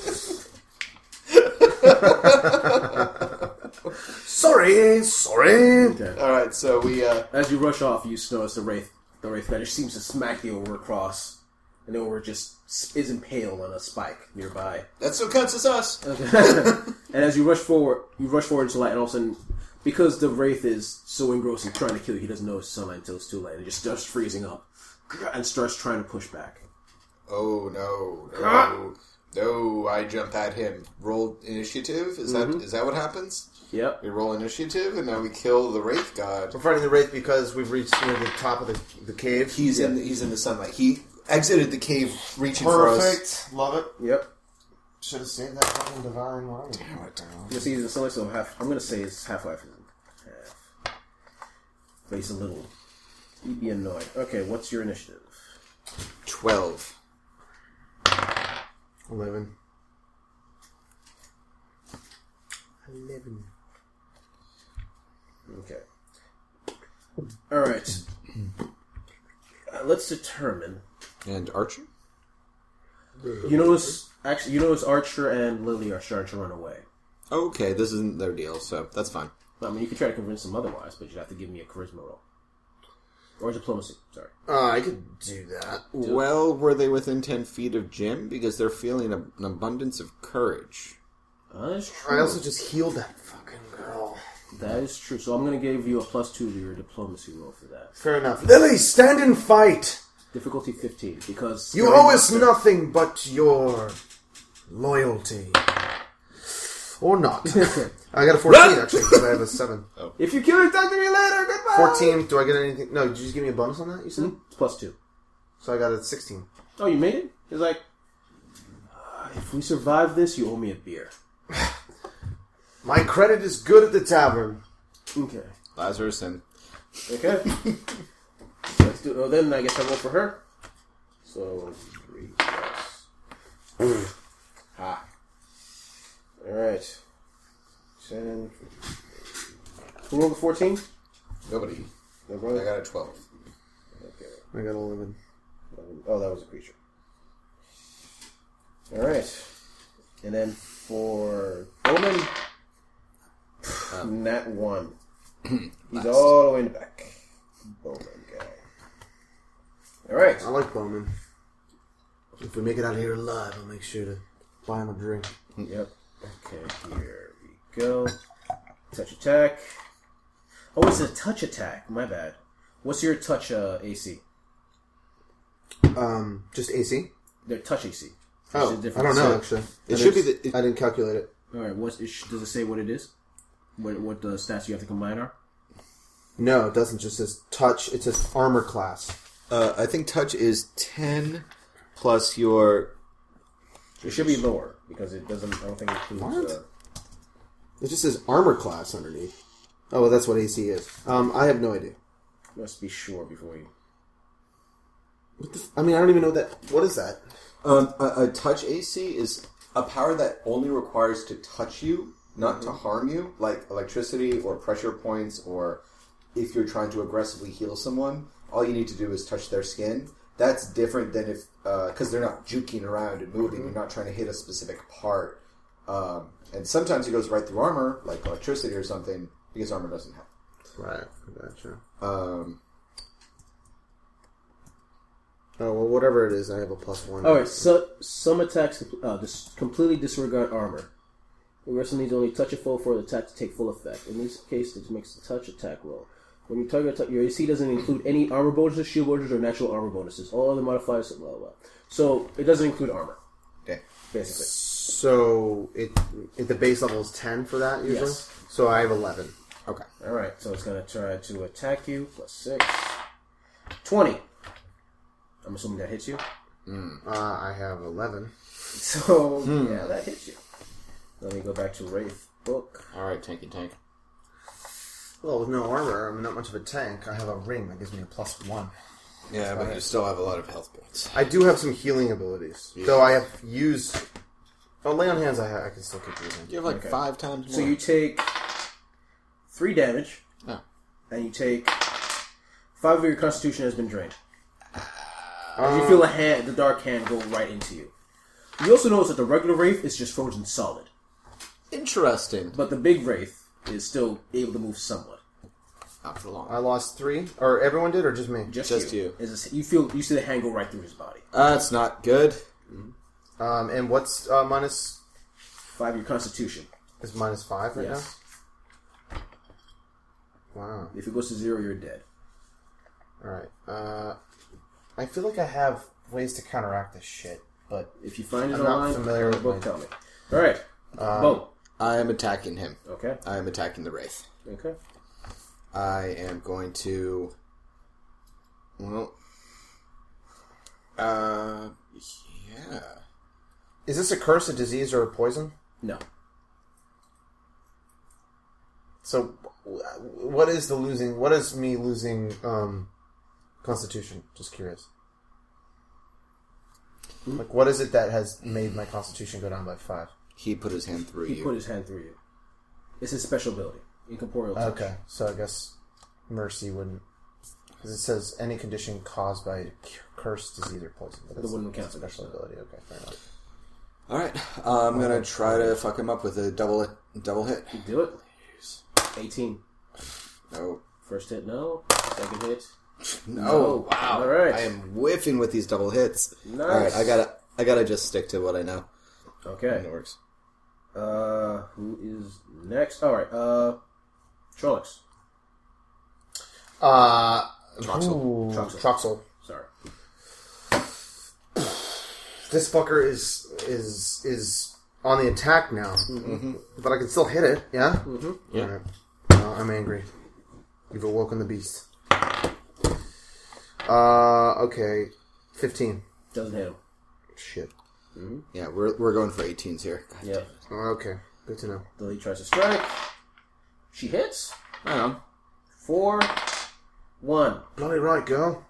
Sorry, sorry. All right, so we. uh... As you rush off, you notice the wraith. The wraith fetish seems to smack the Over across, and the Over just is impaled on a spike nearby. That still counts as us. And as you rush forward, you rush forward into light, and all of a sudden, because the wraith is so engrossed in trying to kill you, he doesn't notice sunlight until it's too late, and just starts freezing up, and starts trying to push back. Oh no, no, no! I jump at him. Roll initiative. Is that is that what happens? Yep. We roll initiative, and now we kill the wraith god. We're fighting the wraith because we've reached near the top of the, the cave. He's in. The, he's in the sunlight. He exited the cave, reaching for us. Perfect. Love it. Yep. Should have saved that fucking divine wine. Damn it! You see, the sunlight, so half. I'm gonna say his half life is half. But he's a little. He'd be annoyed. Okay, what's your initiative? Twelve. Eleven. Eleven. Okay. All right. Uh, let's determine. And Archer. You notice, actually, you notice Archer and Lily are starting to run away. Okay, this isn't their deal, so that's fine. I mean, you could try to convince them otherwise, but you'd have to give me a charisma roll. Or diplomacy, sorry. Uh, I could do that. Well, were they within ten feet of Jim? Because they're feeling a, an abundance of courage. Uh, that's true. I also just healed that fucking girl. That is true. So I'm going to give you a plus two to your diplomacy roll for that. Fair enough. Lily, stand and fight! Difficulty fifteen, because... You owe us nothing but your loyalty. Or not. I got a fourteen, actually, because I have a seven. If you kill it, talk to me later, goodbye! fourteen, do I get anything? No, did you just give me a bonus on that, you said? Hmm? It's plus two. So I got a sixteen. Oh, you made it? It's like, uh, if we survive this, you owe me a beer. My credit is good at the tavern. Okay. Lazarus and... Okay. Let's do. Oh, then I guess I roll for her. So three plus. Ha. All right. Ten. Who rolled the fourteen? Nobody. No I brother. got a twelve. Okay. I got eleven. Oh, that was a creature. All right. And then for Bowman, um, Nat one. He's all the way in the back. Bowman guy. All right. I like Bowman. If we make it out of here alive, I'll make sure to buy him a drink. Yep. Okay, here we go. Touch attack. Oh, it's a touch attack. My bad. What's your touch uh, A C? Um, just A C? Their touch A C. Oh, It's a I don't know, so- actually. It I should be didn't- the- it- I didn't calculate it. All right. What's, does it say what it is? What, what the stats you have to combine are? No, it doesn't. It just says touch. It says armor class. Uh, I think touch is ten plus your... It should be lower because it doesn't. I don't think it includes. Uh, It just says armor class underneath. Oh, well, that's what A C is. Um, I have no idea. must be sure before you. What the f- I mean, I don't even know that. What is that? Um, a, a touch A C is a power that only requires to touch you, not to harm you, like electricity or pressure points, or if you're trying to aggressively heal someone, all you need to do is touch their skin. That's different than if, because they're not juking around and moving, you're not trying to hit a specific part. Um, and sometimes it goes right through armor, like electricity or something, because armor doesn't have. Right. Gotcha. Um, Oh, well, whatever it is, I have a plus one. All right. So some attacks uh, dis- completely disregard armor. The rest needs only touch a foe for the attack to take full effect. In this case, it makes the touch attack roll. When you target attack, your A C doesn't include any armor bonuses, shield bonuses, or natural armor bonuses. All other modifiers, blah blah blah. So it doesn't include armor. okay. basically. So it, it the base level is ten for that usually. Yes. So I have eleven. Okay. All right, so it's going to try to attack you. Plus six. twenty. I'm assuming that hits you. Uh, I have eleven. So, yeah, that hits you. Let me go back to Wraith book. All right, tanky tank. Well, with no armor, I'm not much of a tank. I have a ring that gives me a plus one. Yeah, but you still have a lot of health points. I do have some healing abilities, Yeah. though I have used. Oh, lay on hands. I ha- I can still keep using. You have like Okay. five times more. So you take three damage, Oh. and you take five of your constitution has been drained. Um, you feel a hand, the dark hand, go right into you. You also notice that the regular Wraith is just frozen solid, Interesting. but the big Wraith is still able to move somewhat. Not for long. I lost three, or everyone did, or just me. Just, Just you. you. Is you feel you see the hand go right through his body. That's not good. Um, and what's uh, minus? Five of your constitution. Is minus five right Yes. now? Wow. If it goes to zero, you're dead. All right. Uh, I feel like I have ways to counteract this shit, but If you find it I'm not online, familiar in the with book, my- tell me. All right. Um, Bo. I am attacking him. Okay. I am attacking the Wraith. Okay. I am going to. Well. Uh. Yeah. is this a curse, a disease, or a poison? No. So, wh- what is the losing? What is me losing um, Constitution? Just curious. Like, what is it that has made my Constitution go down by five? He put his hand through He you. put his hand through you. It's his special ability. Incorporeal touch. Okay, so I guess mercy wouldn't, because it says any condition caused by curse, disease, or poison. But That it's wouldn't a count. special ability. Okay, fair enough. All right. Uh, I'm gonna try to fuck him up with a double double hit. You do it. eighteen. No. First hit, no. Second hit. No. No. Wow. All right. I am whiffing with these double hits. Nice. All right. I gotta. I gotta just stick to what I know. And Okay. it works. Uh, who is next? All right. Uh, Trollocs. Uh, Troxel. ooh, Troxel. Troxel. Sorry. This fucker is is is on the attack now, Mm-hmm. but I can still hit it. Yeah. Mm-hmm. Yeah. Alright. Well, I'm angry. You've awoken the beast. Uh, okay, fifteen. Doesn't hit him. Shit. Yeah. We're we're going for eighteens here. God Yeah. Okay, good to know. Lily tries to strike. She hits. damn. I know. Four. One. Bloody right, girl.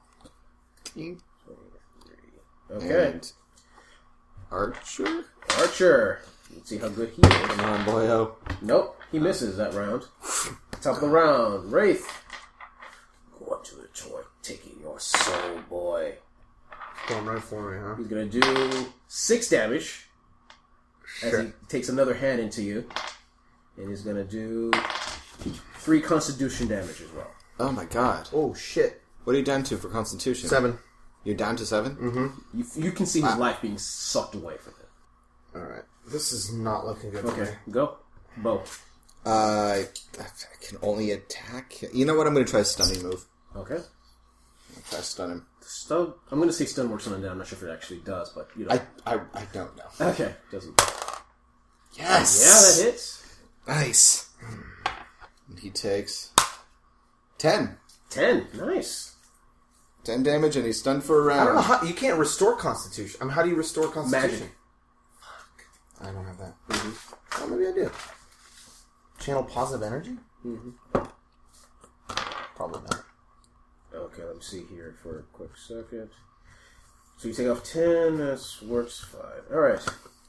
Okay. And Archer. Archer. Let's see how good he is. Come on, boyo. Nope. He misses that round. Top of the round. Wraith. Go up to the toy, taking your soul, boy. Going right for me, huh? He's gonna do six damage as Sure. he takes another hand into you, and he's gonna do three Constitution damage as well. Oh my god. Oh shit. What are you down to for Constitution? Seven. You're down to seven? Mm-hmm. You, you can see his life being sucked away from him. All right. This is not looking good. For Okay, me. go, Bo. Uh, I I can only attack. You know what? I'm going to try a stunning move. Okay, I'll try to stun him. stun. I'm gonna say stun works on him. I'm not sure if it actually does, but you know. I, I, I don't know. Okay, doesn't. Yes! Yeah, that hits. Nice. And he takes ten. Ten. Nice. ten damage and he's stunned for a I don't know round. how you can't restore Constitution. I mean, how do you restore Constitution? Magic. Fuck. I don't have that. Mm-hmm. Oh, maybe I do. Channel positive energy? Mm-hmm. Probably not. Okay, let me see here for a quick second. So you take off ten. That's works five. All right.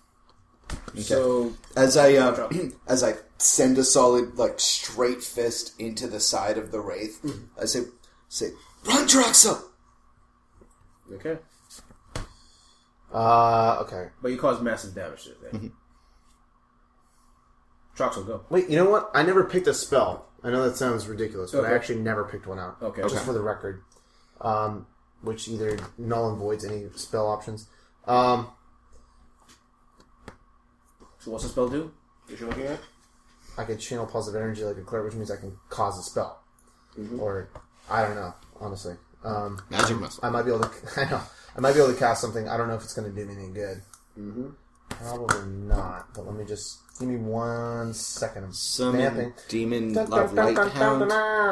So As I uh, as I send a solid like straight fist into the side of the wraith, I say say run, Troxel. okay, Uh, okay. but you cause massive damage to it. Then. Troxel, go. Wait, you know what? I never picked a spell. I know that sounds ridiculous, but I Okay. actually never picked one out. Okay. Just Okay. for the record. Um, which either null and voids any spell options. Um, So what's the spell do? What you're looking at? I can channel positive energy like a cleric, which means I can cause a spell. Or, I don't know, honestly. Um, Magic missile. I might be able to, I know, I might be able to cast something. I don't know if it's going to do anything good. Mm-hmm. Probably not, but let me just... Give me one second. I'm Summon vamping. demon of light hound.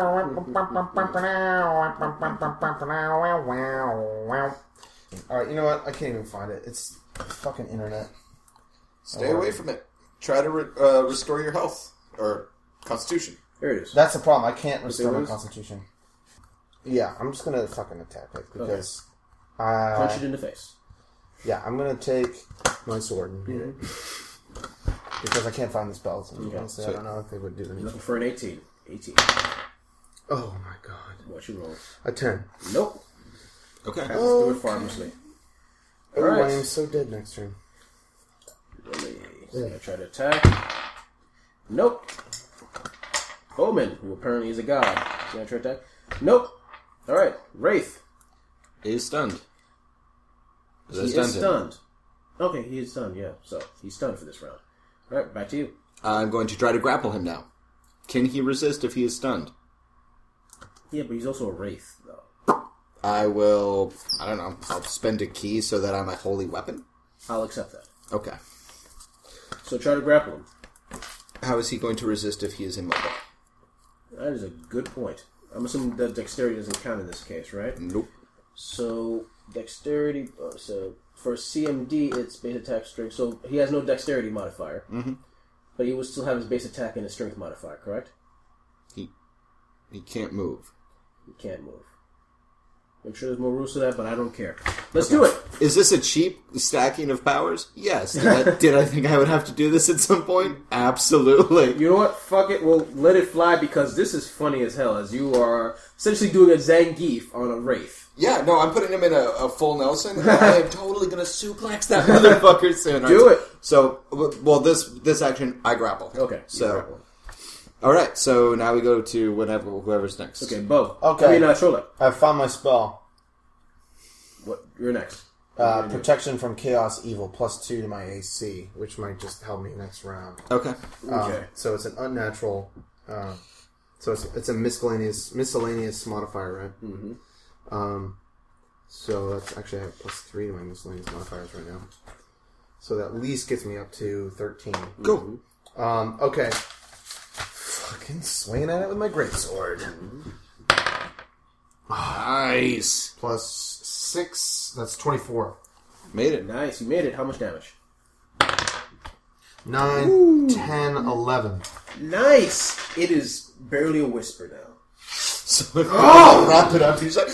Alright, you know what? I can't even find it. It's fucking internet. Stay away from it. Try to re- uh, restore your health. Or constitution. There it is. That's the problem. I can't restore my lose? constitution. Yeah, I'm just gonna fucking attack it because I Punch it in the face. yeah, I'm gonna take my sword and beat it because I can't find the spells. And honestly, I don't know if they would do anything. Looking for an eighteen. eighteen. Oh my god, What's your roll? a ten. Nope. Okay. Let's do it farmlessly. Oh, Alright. I am so dead next turn. Really? So I try to attack. Nope. Bowman, who apparently is a god. Is gonna try to attack? Nope. Alright. Wraith. Is stunned. Is He that is stunned? stunned. Okay, he is stunned, yeah. So, he's stunned for this round. Alright, back to you. I'm going to try to grapple him now. Can he resist if he is stunned? Yeah, but he's also a Wraith, though. I will... I don't know. I'll spend a key so that I'm a holy weapon? I'll accept that. Okay. So try to grapple him. How is he going to resist if he is immobile? That is a good point. I'm assuming that dexterity doesn't count in this case, right? Nope. So, dexterity... Uh, so, for C M D, it's base attack strength. So, he has no dexterity modifier. Mm-hmm. But he will still have his base attack and his strength modifier, correct? He... He can't move. He can't move. I'm sure there's more rules to that, but I don't care. Let's do it! Is this a cheap stacking of powers? Yes. Did I, did I think I would have to do this at some point? Absolutely. You know what? Fuck it. We'll let it fly because this is funny as hell as you are essentially doing a Zangief on a Wraith. Yeah, no, I'm putting him in a, a full Nelson, and I am totally going to suplex that motherfucker soon. Do it! So, well, this this action, I grapple. Okay. So, all right, so now we go to whenever whoever's next. Okay, Bo. Okay. I mean, uh, Shola. I found my spell. What? You're next. Uh, protection from chaos evil plus two to my A C, which might just help me next round. Okay. Um, Okay. So it's an unnatural. Uh, so it's, it's a miscellaneous miscellaneous modifier, right? Mm-hmm. Um, so that's actually I have plus three to my miscellaneous modifiers right now. So that at least gets me up to thirteen. Cool. Um, okay. Fucking swinging at it with my greatsword. Nice. Plus six. That's twenty-four. Made it. Nice. You made it. How much damage? Nine, ten, eleven. Nice. It is barely a whisper now. So if oh! wrap it up, he's like...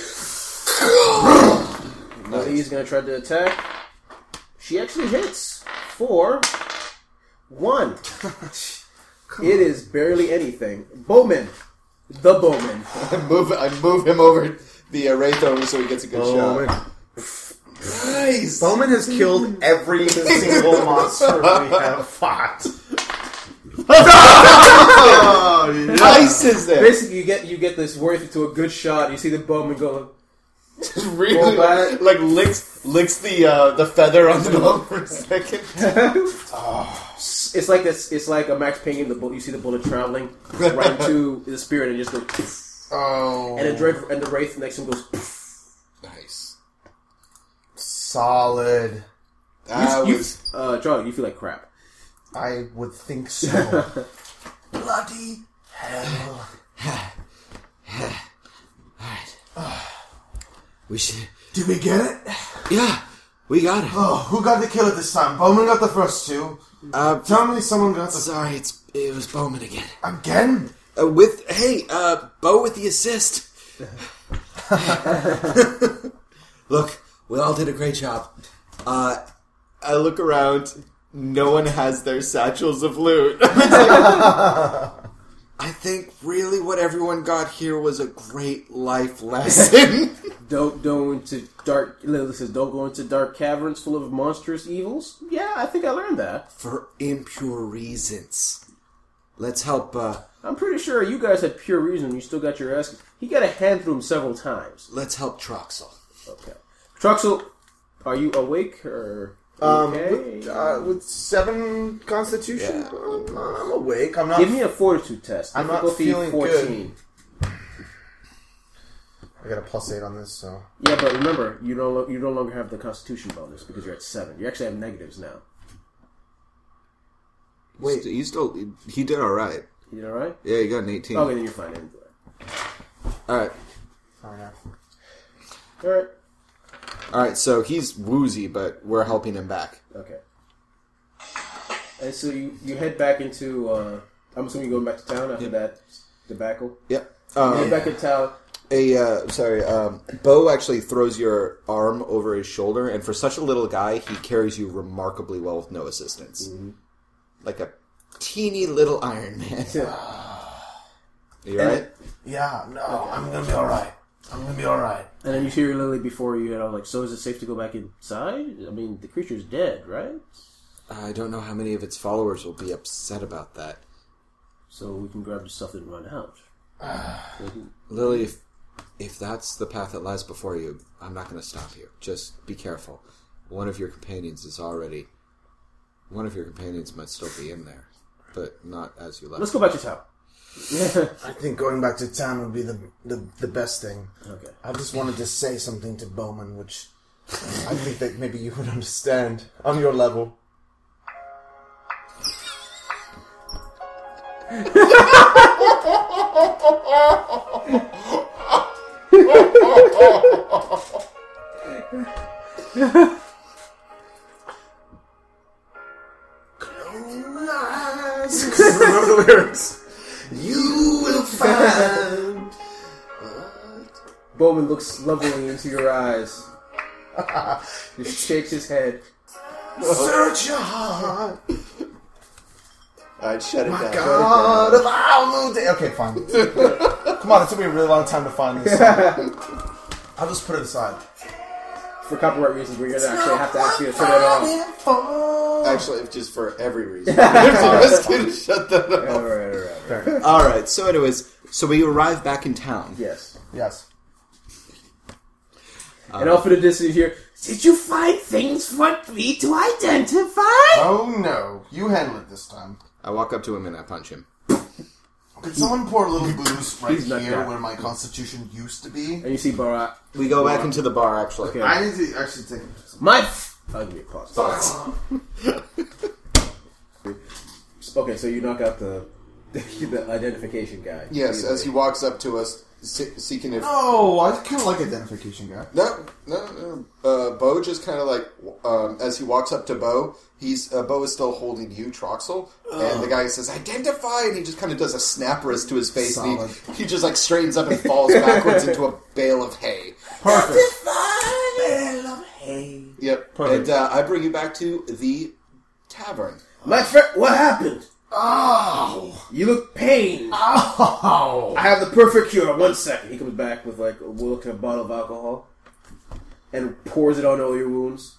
Lily's gonna try to attack. She actually hits for one. It is barely anything. Bowman, the Bowman. I move, I move him over the uh, Wraith over so he gets a good Bowman. shot. Nice. Bowman has killed every single monster we have fought. Oh, yeah. Nice is there. Basically, you get you get this worth to a good shot. You see the Bowman go. Just really like, like licks licks the uh, the feather on the bone for a second. Oh. It's like this. It's like a Max Payne. The bullet. You see the bullet traveling right into the spirit and just goes. Poof. Oh, And the Wraith and the Wraith next to him goes. Poof. Nice. solid. That you, was... you, uh, John, you feel like crap. I would think so. Bloody hell. We should... Did we get it? Yeah, we got it. Oh, who got the kill it this time? Bowman got the first two. Uh, Tell me someone got the... sorry, it's it was Bowman again. Again? Uh, with hey, uh, Bo with the assist. Look, we all did a great job. Uh, I look around. No one has their satchels of loot. I think really what everyone got here was a great life lesson. Don't go into dark. Lily says, "Don't go into dark caverns full of monstrous evils." Yeah, I think I learned that. For impure reasons. Let's help. Uh, I'm pretty sure you guys had pure reason. You still got your ass. He got a hand through him several times. let's help Troxel. Okay, Truxel, are you awake or Um, okay? with, uh, with seven constitution, Yeah. um, I'm awake. I'm not. Give me a fortitude test. I'm not Difficulty feeling fourteen. I got a plus eight on this, so Yeah, but remember, you don't you no longer have the Constitution bonus because you're at seven. You actually have negatives now. Wait, he still he did all right. You did all right? Yeah, he got an eighteen. Okay, then you're fine. Then. All right, Fair enough. All right. all right. So he's woozy, but we're helping him back. Okay. And so you, you head back into. Uh, I'm assuming you're going back to town after that debacle. Yep. You Um, head back in town. A uh, sorry, um, Bo actually throws your arm over his shoulder, and for such a little guy, he carries you remarkably well with no assistance, Mm-hmm. like a teeny little Iron Man. You And- right? Yeah, no, I'm gonna be alright. I'm gonna be alright. And then you hear Lily before you, you know, like, so is it safe to go back inside? I mean, the creature's dead, right? I don't know how many of its followers will be upset about that. So we can grab the stuff and run out. Lily, if, if that's the path that lies before you, I'm not going to stop you. Just be careful. One of your companions is already... One of your companions might still be in there, but not as you left. Let's go back to town. I think going back to town would be the, the the best thing. Okay. I just wanted to say something to Bowman, which I think that maybe you would understand on your level. Remember the lyrics. You will find. Bowman looks lovingly into your eyes. He shakes his head. Search your heart. Alright, shut it My down. God of our day. Okay, fine. Come on, it took me a really long time to find this song. I'll just put it aside. For copyright reasons, we're gonna actually have to ask you to turn it off. Actually, if just for every reason. Just gonna shut that off. Alright, alright, alright. All right. So, anyways, so we arrive back in town. Yes. Yes. And off in the distance here, did you find things for me to identify? Oh no, you handle it this time. I walk up to him and I punch him. Could someone pour a little booze right He's not here down. where my constitution used to be? And you see Barat. We go back into the bar. Actually, Okay. I need to actually take a My. F- I'll give you a pause. Okay, so you knock out the the identification guy. Yes, as he walks up to us, se- seeking if... No, I kind of like identification guy. No, no, no. Uh, Bo just kind of like, um, as he walks up to Bo, he's uh, Bo is still holding you, Troxel, and the guy says, "Identify," and he just kind of does a snap wrist to his face, and he, he just like straightens up and falls backwards into a bale of hay. Perfect. Bale of hay. Yep. Perfect. And uh, I bring you back to the tavern. My friend, what happened? Oh. You look pained. Oh. I have the perfect cure. One second. He comes back with like a look and a bottle of alcohol and pours it on all your wounds.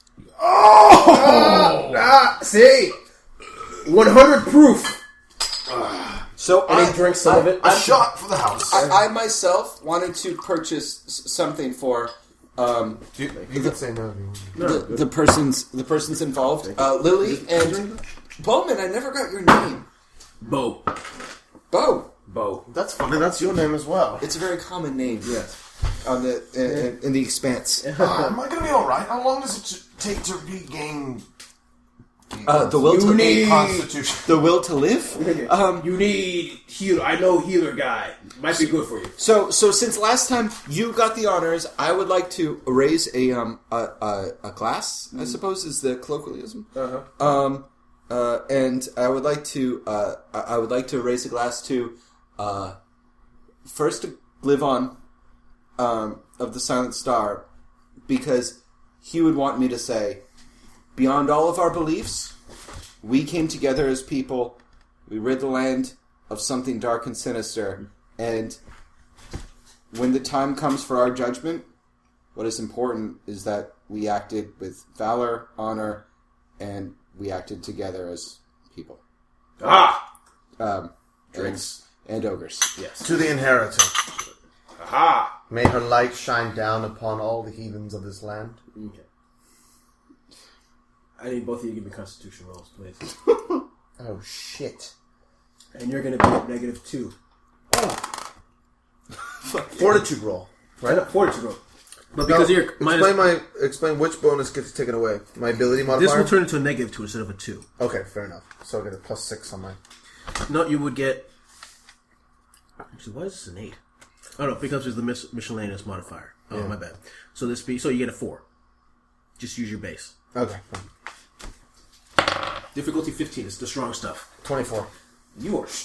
Oh. Ah, see? one hundred proof. so And I, he drinks some of it. A shot for the house. I, I myself wanted to purchase s- something for um, you, you could say no. the, the person's the person's involved. uh, Lily and Bowman. I never got your name. Bo. Bo. Bo. That's funny. That's your name as well. It's a very common name. Yes. on the in, in the expanse. Uh, am I gonna be all right? How long does it take to regain Uh, the will You to need- constitution? the will to live. Um, You need healer. I know healer guy. Might be good for you. So, so since last time you got the honors, I would like to raise a um a a, a glass. I suppose is the colloquialism. Uh-huh. Um, uh, and I would like to uh I I would like to raise a glass to uh first to live on um of the Silent Star, because he would want me to say, beyond all of our beliefs, we came together as people. We rid the land of something dark and sinister. And when the time comes for our judgment, what is important is that we acted with valor, honor, and we acted together as people. Ah! Um, Drinks. And, and ogres. Yes. To the inheritor. Aha! May her light shine down upon all the heathens of this land. Okay. I need both of you to give me constitution rolls, please. Oh, shit. And you're going to be at negative two. Fortitude roll. Right up, fortitude roll. But because Now, you're minus, explain my explain which bonus gets taken away. My ability modifier. this will turn into a negative two instead of a two. Okay, fair enough. So I get a plus six on my. No, you would get. Actually, why is this an eight? Oh no, because it's the mis- miscellaneous modifier. Oh, Yeah. my bad. So this be so you get a four. Just use your base. Okay, Difficulty fifteen. It's the strong stuff. twenty-four. You are.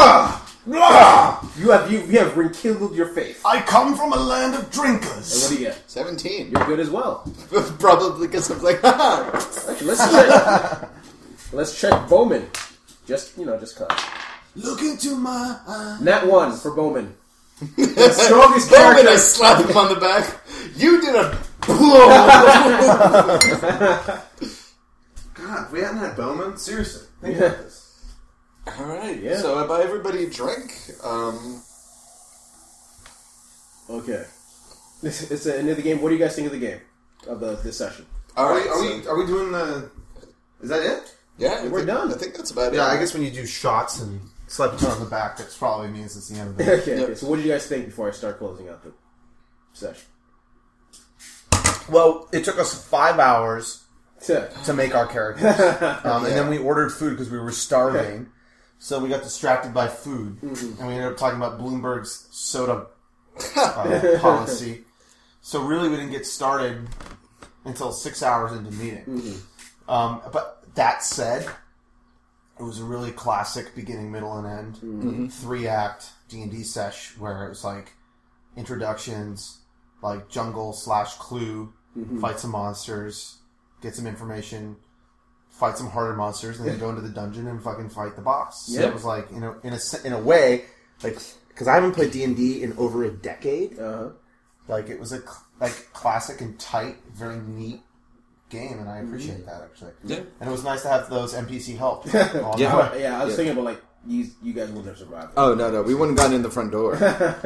You have you, you have rekindled your faith. I come from a land of And drinkers. what do you get? Seventeen. You're good as well. Probably because I'm like, haha. Actually, let's check. Let's check Bowman. Just you know, just cause. Look into my eyes. Nat one for Bowman. The strongest Bowman, character. I slap him on the back. You did a God, if we hadn't had Bowman, seriously, think about this. All right. Yeah. So I buy everybody a drink. Um, Okay. This it's the end of the game. What do you guys think of the game of the this session? all Are right. we, are so- we are we doing the? Is that it? yeah, I We're think- done. I think that's about it. Yeah, I guess when you do shots and slap each other on the back, that probably means it's the end of the. Okay, okay. So what do you guys think before I start closing out the session? Well, it took us five hours Yeah. to make our characters, um, and then we ordered food because we were starving. So we got distracted by food, Mm-hmm. and we ended up talking about Bloomberg's soda uh, policy. So really, we didn't get started until six hours into the meeting. Mm-hmm. Um, but that said, it was a really classic beginning, middle, and end Mm-hmm. three act D and D sesh where it was like introductions, like jungle slash clue, Mm-hmm. fight some monsters, get some information, fight some harder monsters, and then go into the dungeon and fucking fight the boss. So Yeah. it was like, in a in a se- in a way, like because I haven't played D and D in over a decade. Uh-huh. Like it was a cl- like classic and tight, very neat game, and I appreciate Mm-hmm. that actually. Yeah. And it was nice to have those N P C help. along Yeah. the way. Oh, yeah, I was Yeah. thinking about like you. You guys wouldn't have survived. Oh no, no, we wouldn't have gotten in the front door.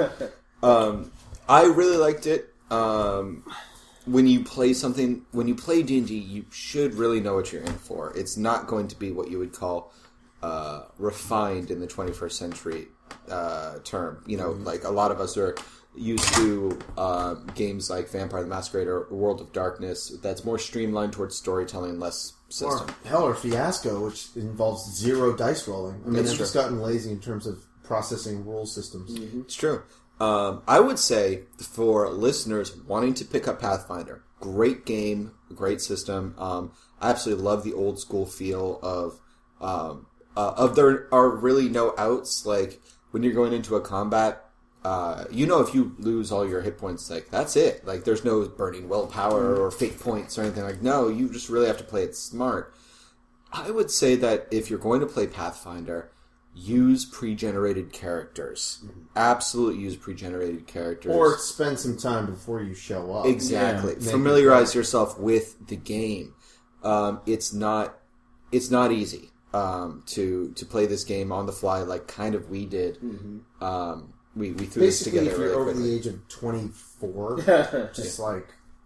um, I really liked it. Um, when you play something, when you play D and D, you should really know what you're in for. It's not going to be what you would call uh, refined in the twenty-first century uh, term. You know, like a lot of us are used to uh, games like Vampire the Masquerade or World of Darkness that's more streamlined towards storytelling, less Or system. hell, or Fiasco, which involves zero dice rolling. I mean, That's I've just true. gotten lazy in terms of processing rule systems. It's true. Um, I would say for listeners wanting to pick up Pathfinder, great game, great system. Um, I absolutely love the old school feel of um, uh, of there are really no outs. Like when you're going into a combat, uh, you know if you lose all your hit points, like that's it. Like there's no burning willpower or fate points or anything. Like no, you just really have to play it smart. I would say that if you're going to play Pathfinder, use pre-generated characters. Absolutely use pre-generated characters. Or spend some time before you show up. exactly. Yeah. Familiarize yourself with the game. Um, it's not it's not easy um, to to play this game on the fly like kind of we did. Um, we, we threw Basically, this if together you're really over quickly. the age of twenty-four, just like,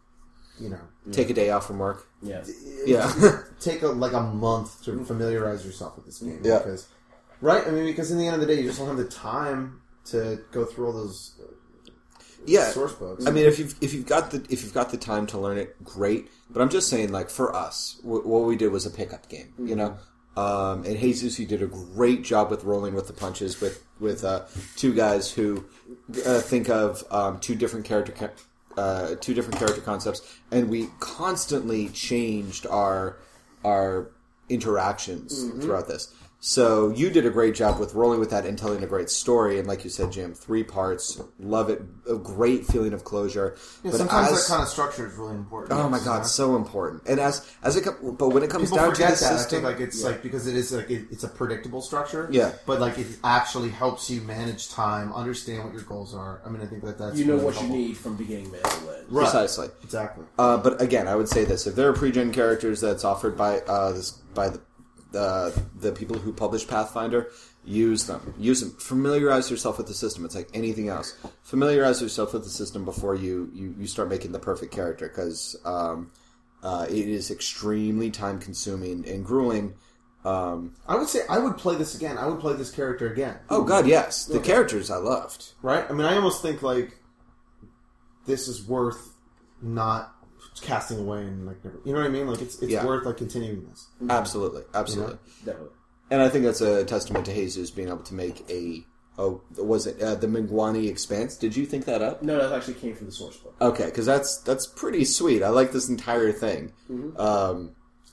you know, Take a day off from work. Yeah. Yeah. take a, like a month to familiarize yourself with this game. Yeah. Because, right? I mean, because in the end of the day, you just don't have the time to go through all those uh, Yeah. source books. I mean, if you've if you've got the if you've got the time to learn it, great. But I'm just saying, like for us, w- what we did was a pickup game. You know, um, and Jesus, you did a great job with rolling with the punches with with uh, two guys who uh, think of um, two different character ca- uh, two different character concepts, and we constantly changed our our interactions throughout this. So you did a great job with rolling with that and telling a great story. And like you said, Jim, three parts. Love it. A great feeling of closure. Yeah, but sometimes as, that kind of structure is really important. oh my you god, know? so important. And as as it com- but when it comes People down to forget the that. system, I think like it's like because it is like it, it's a predictable structure. Yeah. but like it actually helps you manage time, understand what your goals are. I mean, I think that that's You know really what you helpful. need from beginning, man, to end. Right. precisely. Exactly. Uh, but again, I would say this: if there are pre-gen characters that's offered by uh, this by the uh, the people who publish Pathfinder, use them. Use them. Familiarize yourself with the system. It's like anything else. Familiarize yourself with the system before you, you, you start making the perfect character, because um, uh, it is extremely time consuming and grueling. Um, I would say I would play this again. I would play this character again. oh God, yes, the characters I loved. Right? I mean, I almost think like this is worth not casting away and like never, you know what I mean? Like it's it's Yeah. worth like continuing this. Absolutely, absolutely. Definitely. And I think that's a testament to Jesus being able to make a. Oh, was it uh, the Mingwani Expanse? Did you think that up? No, that actually came from the source book. Okay, because that's that's pretty sweet. I like this entire thing. Mm-hmm. Um,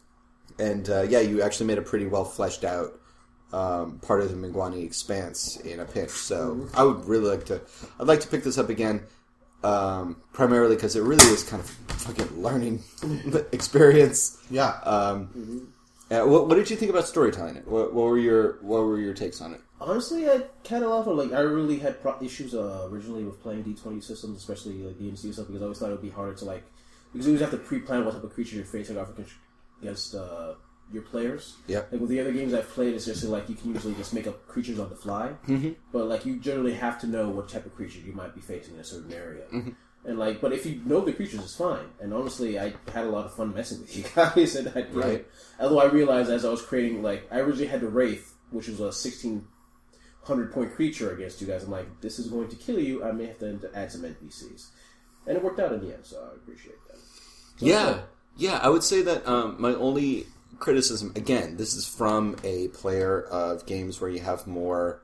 and uh, yeah, you actually made a pretty well fleshed out um, part of the Mingwani Expanse in a pinch. So Mm-hmm. I would really like to. I'd like to pick this up again, um, primarily because it really is kind of fucking learning experience. Yeah. Um, Mm-hmm. uh, what, what did you think about storytelling? It. What, what were your What were your takes on it? Honestly, I kind of love it. Like, I really had pro- issues uh, originally with playing D twenty systems, especially like D and C stuff, because I always thought it would be harder to like, because you always have to pre-plan what type of creatures you're facing off against uh, your players. Yeah. Like with the other games I've played, it's just like you can usually just make up creatures on the fly, mm-hmm. but like you generally have to know what type of creature you might be facing in a certain area. Mm-hmm. And like, but if you know the creatures, it's fine. And honestly, I had a lot of fun messing with you guys, and I, Right. although I realized as I was creating, like, I originally had the Wraith, which was a sixteen hundred point creature against you guys. I'm like, this is going to kill you. I may have to add some N P Cs, and it worked out in the end. So I appreciate that. So Yeah, yeah. I would say that um, my only criticism, again, this is from a player of games where you have more,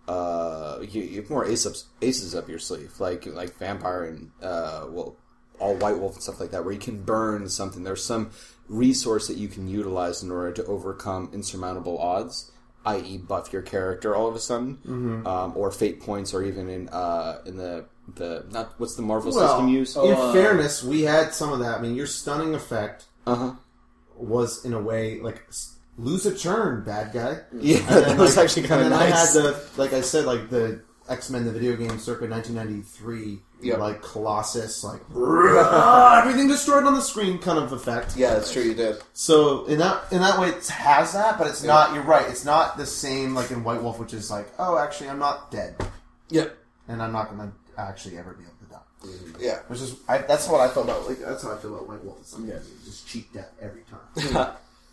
uh, you, you have more ace ups, aces up your sleeve, like like Vampire and uh, well, all White Wolf and stuff like that, where you can burn something. There's some resource that you can utilize in order to overcome insurmountable odds, that is, buff your character all of a sudden, Mm-hmm. um, or fate points, or even in uh, in the the not what's the Marvel Well, system use? in uh, fairness, we had some of that. I mean, your stunning effect Uh huh. was in a way like s- lose a churn, bad guy. Yeah, And that then, was like- actually kind of and then nice. I had the, like I said, like the X-Men, the video game, circa nineteen ninety-three, Yep. like Colossus, like "Rah!" everything destroyed on the screen kind of effect. Yeah, that's true. You did. So in that in that way, it has that, but it's not. You're right. It's not the same like in White Wolf, which is like, oh, actually, I'm not dead, Yeah. and I'm not going to actually ever be able to die. Yeah. Which is I, that's what I felt about. Like that's how I feel about White Wolf. It's like, Yeah. just cheap death every time.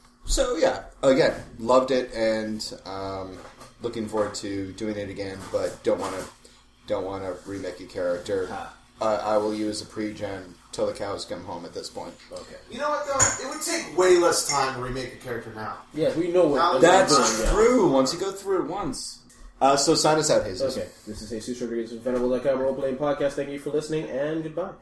So yeah, again, loved it, and um, looking forward to doing it again. But don't want to don't want to remake a character. Ah. Uh, I will use a pre-gen till the cows come home. At this point. Okay. You know what though? It would take way less time to remake a character now. Yeah, we know Now what. that's what- yeah. true. Once you go through it once. Uh, so sign us out, Jesus. Okay, this is Jesus Rodriguez from Venable dot com role playing podcast. Thank you for listening, and goodbye.